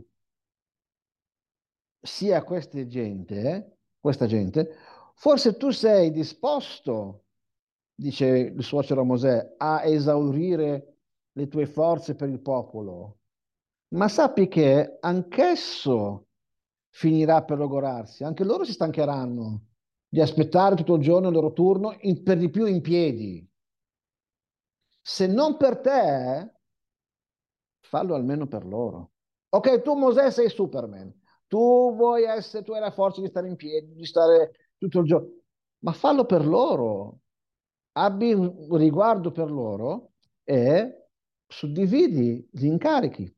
sia questa gente, questa gente, forse tu sei disposto, dice il suocero Mosè, a esaurire le tue forze per il popolo, ma sappi che anch'esso finirà per logorarsi, anche loro si stancheranno di aspettare tutto il giorno il loro turno, in- per di più in piedi. Se non per te, fallo almeno per loro. Ok, tu Mosè sei Superman, tu vuoi essere, tu hai la forza di stare in piedi, di stare tutto il giorno, ma fallo per loro, abbi un riguardo per loro e suddividi gli incarichi.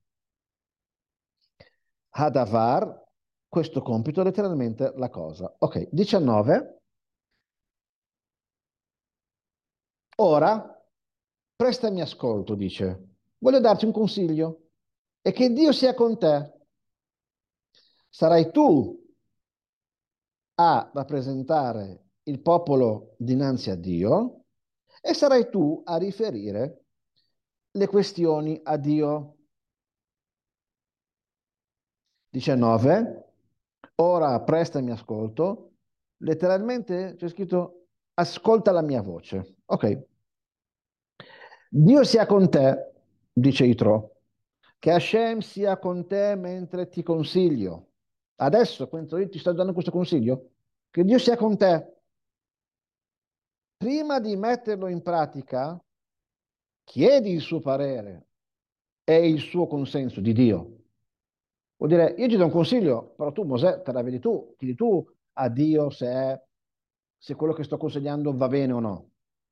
Hadavar, questo compito è letteralmente la cosa. Ok, diciannove. Ora, prestami ascolto, dice. Voglio darti un consiglio e che Dio sia con te. Sarai tu a rappresentare il popolo dinanzi a Dio e sarai tu a riferire le questioni a Dio. diciannove. Ora prestami ascolto. Letteralmente c'è scritto ascolta la mia voce. Ok. Dio sia con te, dice Itro. che Hashem sia con te mentre ti consiglio. Adesso, mentre io ti sto dando questo consiglio, che Dio sia con te. Prima di metterlo in pratica, chiedi il suo parere e il suo consenso di Dio. Vuol dire, io ti do un consiglio, però tu, Mosè, te la vedi tu, chiedi tu a Dio se, è, se quello che sto consigliando va bene o no.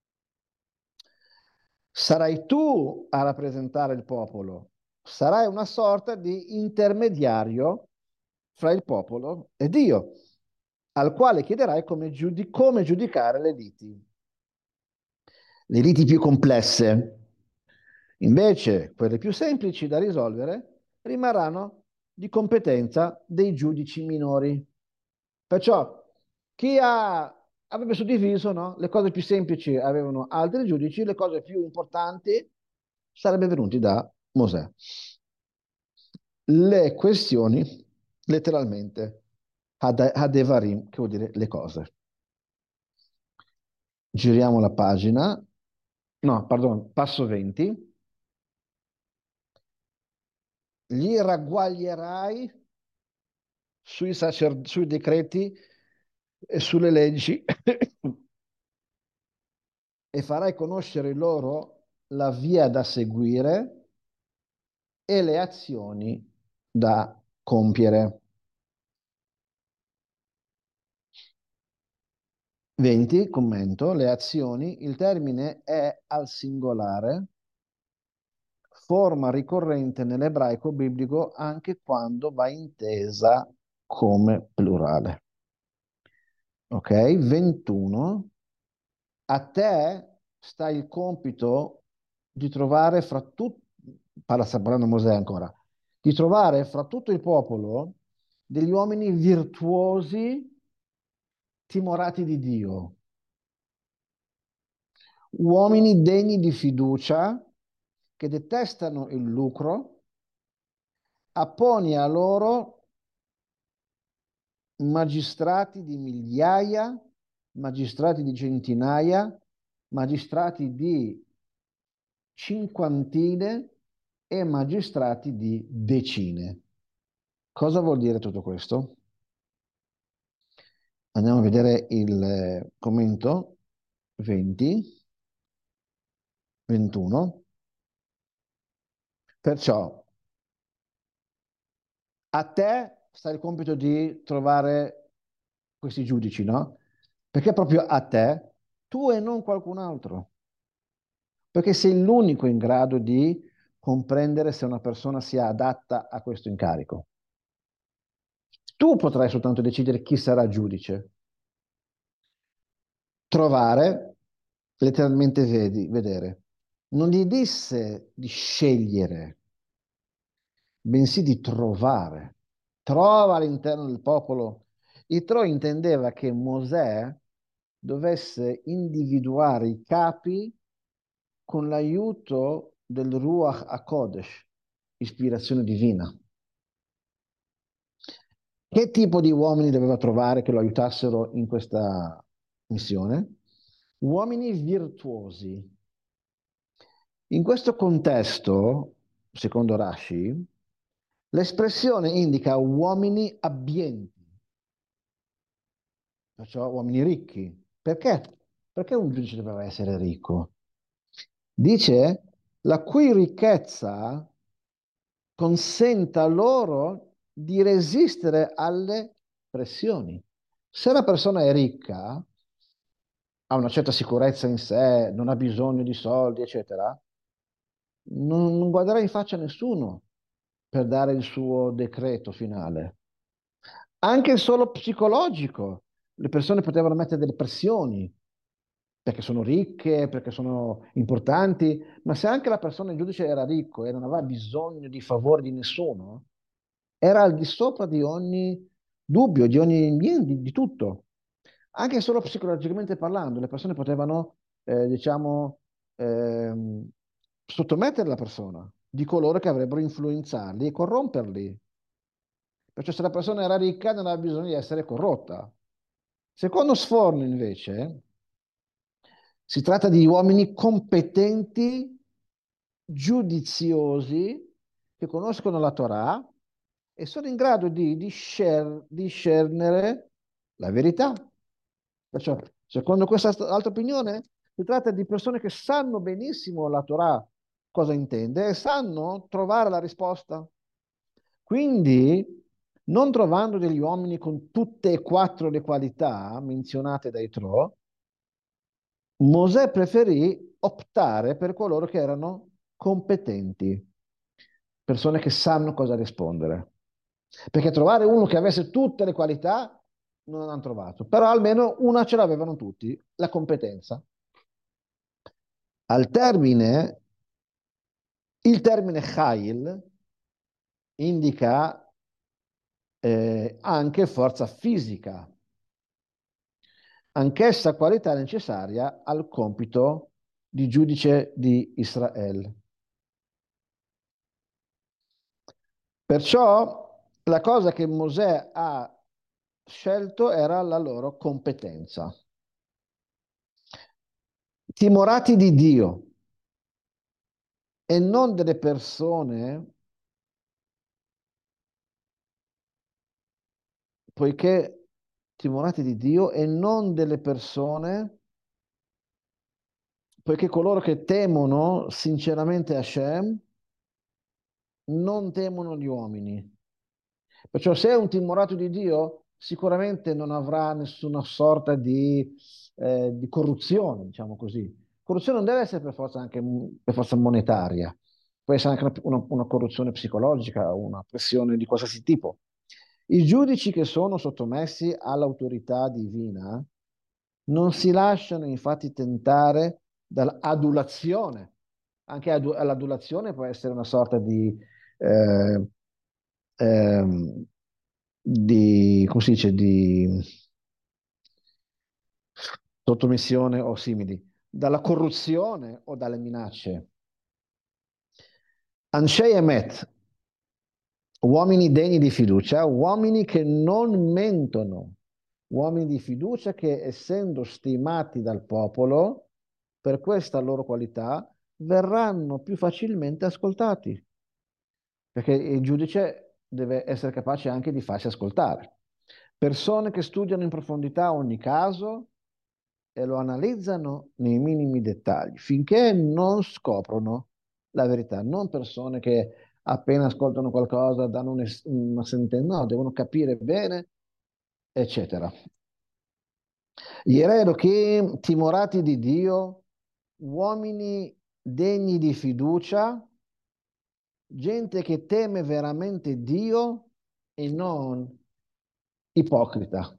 Sarai tu a rappresentare il popolo, sarai una sorta di intermediario fra il popolo e Dio, al quale chiederai come, giudi- come giudicare le liti. Le liti più complesse. Invece, quelle più semplici da risolvere rimarranno di competenza dei giudici minori. Perciò chi ha, avrebbe suddiviso, no? Le cose più semplici avevano altri giudici, le cose più importanti sarebbero venuti da Mosè. Le questioni, letteralmente, ad- adevarim, che vuol dire le cose. Giriamo la pagina. No, pardon, passo venti. Li ragguaglierai sui, sacer- sui decreti e sulle leggi e farai conoscere loro la via da seguire e le azioni da compiere. venti, commento, le azioni, il termine è al singolare, forma ricorrente nell'ebraico biblico anche quando va intesa come plurale. Ok, ventuno. A te sta il compito di trovare fra tutti, parla sta parlando Mosè ancora, di trovare fra tutto il popolo degli uomini virtuosi timorati di Dio, uomini degni di fiducia che detestano il lucro, apponi a loro magistrati di migliaia, magistrati di centinaia, magistrati di cinquantine e magistrati di decine. Cosa vuol dire tutto questo? Andiamo a vedere il eh, commento venti, ventuno. Perciò a te sta il compito di trovare questi giudici, no? Perché proprio a te, tu e non qualcun altro. Perché sei l'unico in grado di comprendere se una persona sia adatta a questo incarico. Tu potrai soltanto decidere chi sarà giudice. Trovare, letteralmente vedi, vedere. Non gli disse di scegliere, bensì di trovare. Trova all'interno del popolo. Itro intendeva che Mosè dovesse individuare i capi con l'aiuto del Ruach HaKodesh, ispirazione divina. Che tipo di uomini doveva trovare che lo aiutassero in questa missione? Uomini virtuosi. In questo contesto, secondo Rashi, l'espressione indica uomini abbienti, perciò uomini ricchi. Perché? Perché un giudice doveva essere ricco? Dice la cui ricchezza consenta loro di resistere alle pressioni. Se una persona è ricca, ha una certa sicurezza in sé, non ha bisogno di soldi, eccetera, non, non guarderà in faccia a nessuno per dare il suo decreto finale. Anche solo psicologico. Le persone potevano mettere delle pressioni perché sono ricche, perché sono importanti, ma se anche la persona, il giudice era ricco e non aveva bisogno di favori di nessuno, era al di sopra di ogni dubbio, di ogni di, di tutto. Anche solo psicologicamente parlando, le persone potevano, eh, diciamo, ehm, sottomettere la persona di coloro che avrebbero influenzarli e corromperli. Perciò se la persona era ricca non aveva bisogno di essere corrotta. Secondo Sforno, invece, si tratta di uomini competenti, giudiziosi che conoscono la Torah e sono in grado di discer- discernere la verità. Perciò, secondo questa st- altra opinione, si tratta di persone che sanno benissimo la Torah cosa intende e sanno trovare la risposta. Quindi, non trovando degli uomini con tutte e quattro le qualità menzionate dai Tro, Mosè preferì optare per coloro che erano competenti, persone che sanno cosa rispondere. Perché trovare uno che avesse tutte le qualità non hanno trovato, però almeno una ce l'avevano tutti, la competenza. Al termine, il termine Chayil indica eh, anche forza fisica, anch'essa qualità necessaria al compito di giudice di Israele. Perciò la cosa che Mosè ha scelto era la loro competenza. Timorati di Dio e non delle persone, poiché timorati di Dio e non delle persone, poiché coloro che temono sinceramente Hashem non temono gli uomini. Perciò se è un timorato di Dio, sicuramente non avrà nessuna sorta di, eh, di corruzione, diciamo così. Corruzione non deve essere per forza anche per forza monetaria, può essere anche una, una corruzione psicologica, una pressione di qualsiasi tipo. I giudici che sono sottomessi all'autorità divina non si lasciano infatti tentare dall'adulazione. Anche adu- l'adulazione può essere una sorta di, eh, ehm, di, come si dice, di sottomissione o simili, dalla corruzione o dalle minacce. Anshei Emet, uomini degni di fiducia, uomini che non mentono, uomini di fiducia che, essendo stimati dal popolo, per questa loro qualità, verranno più facilmente ascoltati, perché il giudice deve essere capace anche di farsi ascoltare. Persone che studiano in profondità ogni caso e lo analizzano nei minimi dettagli, finché non scoprono la verità, non persone che appena ascoltano qualcosa danno un es- una sentenza, no, devono capire bene, eccetera. Gli eredi timorati di Dio, uomini degni di fiducia, gente che teme veramente Dio e non ipocrita.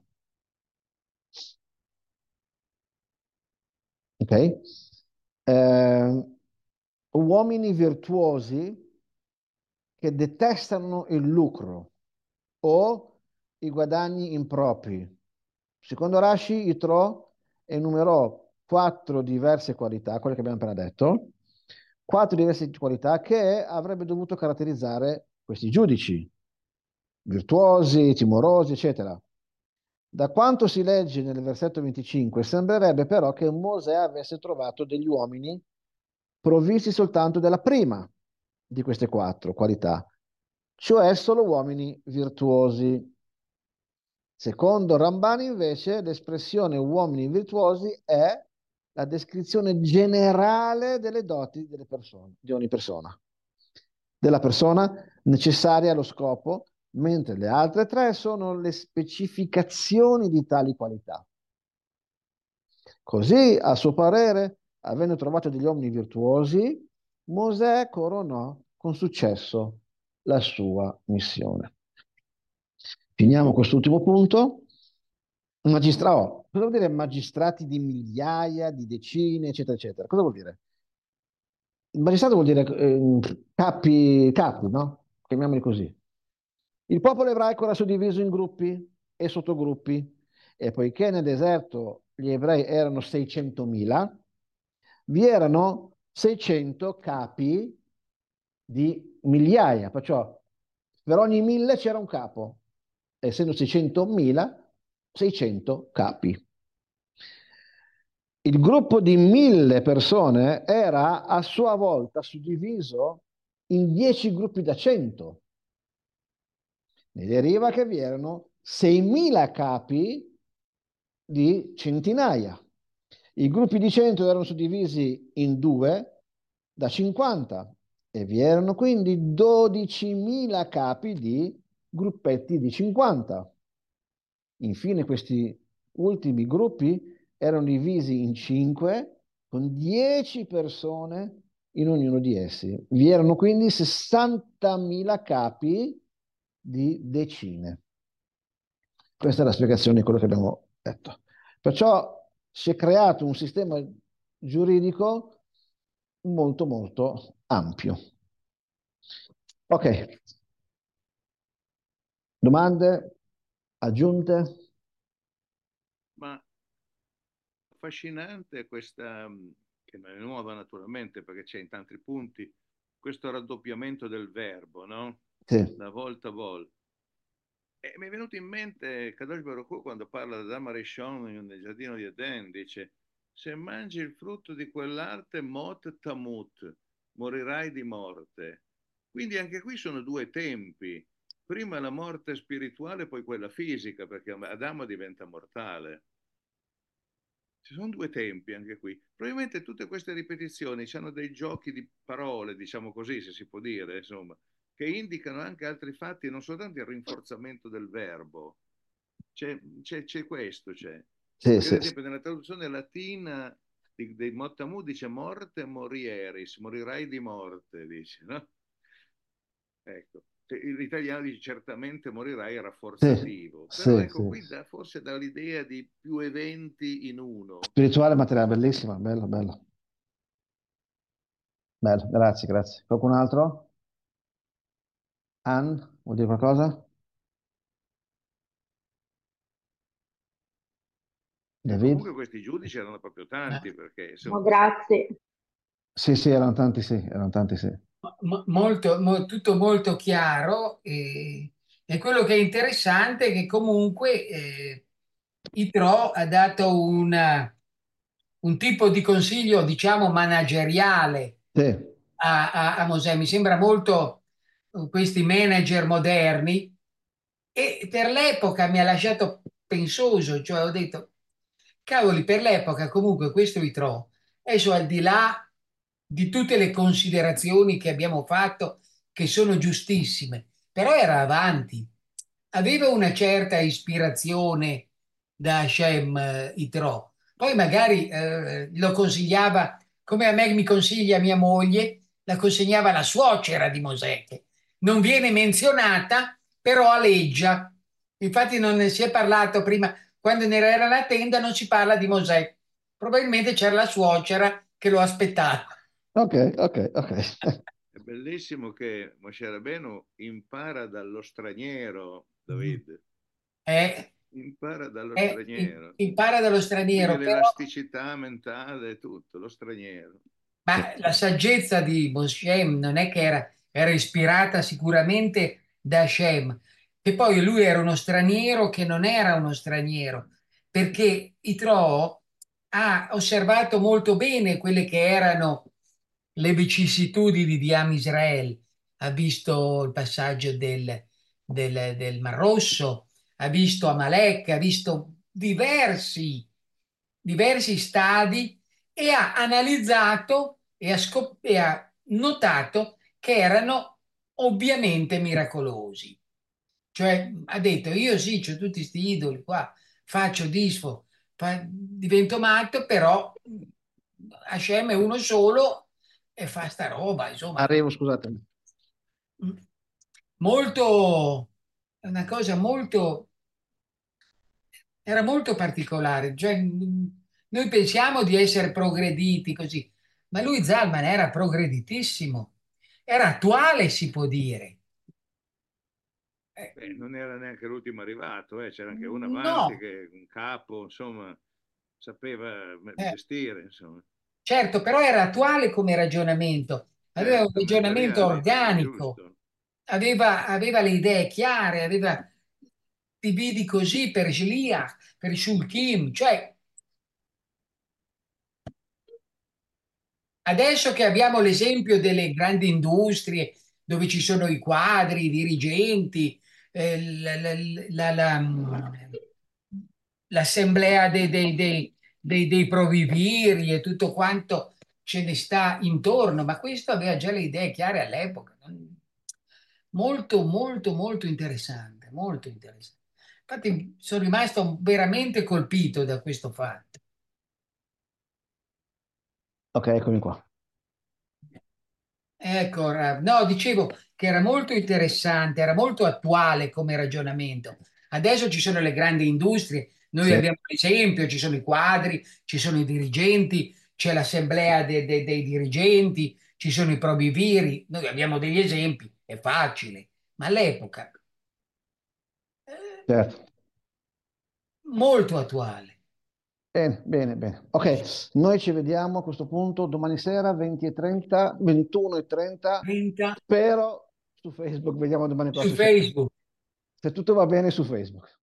Ok? Eh, uomini virtuosi che detestano il lucro o i guadagni impropri. Secondo Rashi, Yitro enumerò quattro diverse qualità, quelle che abbiamo appena detto, quattro diverse qualità che avrebbe dovuto caratterizzare questi giudici, virtuosi, timorosi, eccetera. Da quanto si legge nel versetto venticinque, sembrerebbe però che Mosè avesse trovato degli uomini provvisti soltanto della prima di queste quattro qualità, cioè solo uomini virtuosi. Secondo Rambani, invece, l'espressione uomini virtuosi è la descrizione generale delle doti delle persone, di ogni persona, della persona necessaria allo scopo, mentre le altre tre sono le specificazioni di tali qualità. Così, a suo parere, avendo trovato degli uomini virtuosi, Mosè coronò con successo la sua missione. Finiamo quest'ultimo punto. Magistra- oh, cosa vuol dire magistrati di migliaia, di decine, eccetera, eccetera? Cosa vuol dire? Il magistrato vuol dire eh, capi, capi, no? Chiamiamoli così. Il popolo ebraico era suddiviso in gruppi e sottogruppi e poiché nel deserto gli ebrei erano seicentomila, vi erano seicento capi di migliaia, perciò per ogni mille c'era un capo, essendo seicentomila, seicento capi. Il gruppo di mille persone era a sua volta suddiviso in dieci gruppi da cento. Ne deriva che vi erano seimila capi di centinaia. I gruppi di cento erano suddivisi in due da cinquanta e vi erano quindi dodicimila capi di gruppetti di cinquanta. Infine questi ultimi gruppi erano divisi in cinque con dieci persone in ognuno di essi. Vi erano quindi sessantamila capi di decine. Questa è la spiegazione di quello che abbiamo detto. Perciò si è creato un sistema giuridico molto molto ampio. Ok, domande, aggiunte?
Ma affascinante questa, mh, che non è nuova naturalmente perché c'è in tanti punti, questo raddoppiamento del verbo, no?
Sì,
Da volta a volta. E mi è venuto in mente Kadosh Baruch Hu quando parla da Adam Rishon nel giardino di Eden, dice: se mangi il frutto di quell'arte, mot tamut, morirai di morte. Quindi anche qui sono due tempi. Prima la morte spirituale, poi quella fisica, perché Adamo diventa mortale. Ci sono due tempi anche qui. Probabilmente tutte queste ripetizioni hanno dei giochi di parole, diciamo così, se si può dire, insomma, che indicano anche altri fatti, non soltanto il rinforzamento del verbo. C'è, c'è, c'è questo, c'è.
sì,
Perché ad
sì.
esempio nella traduzione latina di, dei Mottamu dice morte morieris, morirai di morte, dice, no? Ecco. L'italiano dice certamente morirai
Sì,
rafforzativo, però
sì,
ecco
sì.
qui da, forse dà l'idea di più eventi in uno.
Spirituale materiale, bellissima, bello, bello. Bello, grazie, grazie. Qualcun altro? Ann, vuol dire qualcosa?
E
David?
comunque questi giudici erano proprio tanti perché
No,
insomma,
grazie.
Sì, sì, erano tanti, sì, erano tanti, sì.
Mo- molto, mo- tutto molto chiaro e, e quello che è interessante è che comunque eh, Itro ha dato una- un tipo di consiglio, diciamo, manageriale
Sì,
a, a, a Mosè. Mi sembra molto eh, questi manager moderni e per l'epoca mi ha lasciato pensoso, cioè ho detto, cavoli, per l'epoca comunque questo Itro, adesso al di là di tutte le considerazioni che abbiamo fatto, che sono giustissime, però era avanti, aveva una certa ispirazione da Hashem eh, Itro. Poi magari eh, lo consigliava, come a me mi consiglia mia moglie, la consegnava la suocera di Mosè, che non viene menzionata, però aleggia. Infatti non ne si è parlato prima, quando ne era la tenda non si parla di Mosè. Probabilmente c'era la suocera che lo aspettava.
ok, ok, ok.
è bellissimo che Moshe Rabbeinu impara dallo straniero, David,
Eh,
impara dallo
eh,
straniero.
impara dallo
Quindi
straniero, però
l'elasticità mentale, tutto, lo straniero.
Sì,
ma la saggezza di Moshe non è che era, era ispirata sicuramente da Hashem, che poi lui era uno straniero che non era uno straniero, perché Itro ha osservato molto bene quelle che erano le vicissitudini di Am Israele. Ha visto il passaggio del, del, del Mar Rosso, ha visto Amalek, ha visto diversi, diversi stadi e ha analizzato e ha, scop- e ha notato che erano ovviamente miracolosi. Cioè ha detto, io sì, ho tutti questi idoli qua, faccio disfo, fa- divento matto, però Hashem è uno solo e fa sta roba, insomma.
arrivo, scusatemi.
Molto, è una cosa molto, era molto particolare. Cioè, mh, noi pensiamo di essere progrediti così, ma lui Zalman era progreditissimo, era attuale, si può dire. Eh,
Beh, non era neanche l'ultimo arrivato, eh, c'era anche uno avanti
no,
che un capo, insomma, sapeva
eh,
gestire, insomma.
certo, però era attuale come ragionamento, aveva un
Certo,
ragionamento
materiale, è
organico,
giusto.
aveva, aveva le idee chiare, aveva ti vedi così per Shliach, per Shulkim, cioè adesso che abbiamo l'esempio delle grandi industrie dove ci sono i quadri, i dirigenti, eh, la- la- la- la- l'assemblea dei, dei, dei, dei, dei provviviri e tutto quanto ce ne sta intorno, ma questo aveva già le idee chiare all'epoca. Molto, molto, molto interessante, molto interessante. Infatti sono rimasto veramente colpito da questo fatto.
Ok, eccomi qua.
Ecco, ora- no, dicevo che era molto interessante, era molto attuale come ragionamento. Adesso ci sono le grandi industrie, noi
Sì,
abbiamo l'esempio, ci sono i quadri, ci sono i dirigenti, c'è l'assemblea de- de- dei dirigenti, ci sono i probiviri, noi abbiamo degli esempi, è facile, ma all'epoca eh,
certo.
molto attuale.
Bene, bene, bene. Ok, noi ci vediamo a questo punto domani sera venti e trenta, ventuno e trenta.
trenta
Spero su Facebook, vediamo domani cosa
su
succede.
Facebook.
Se tutto va bene su Facebook.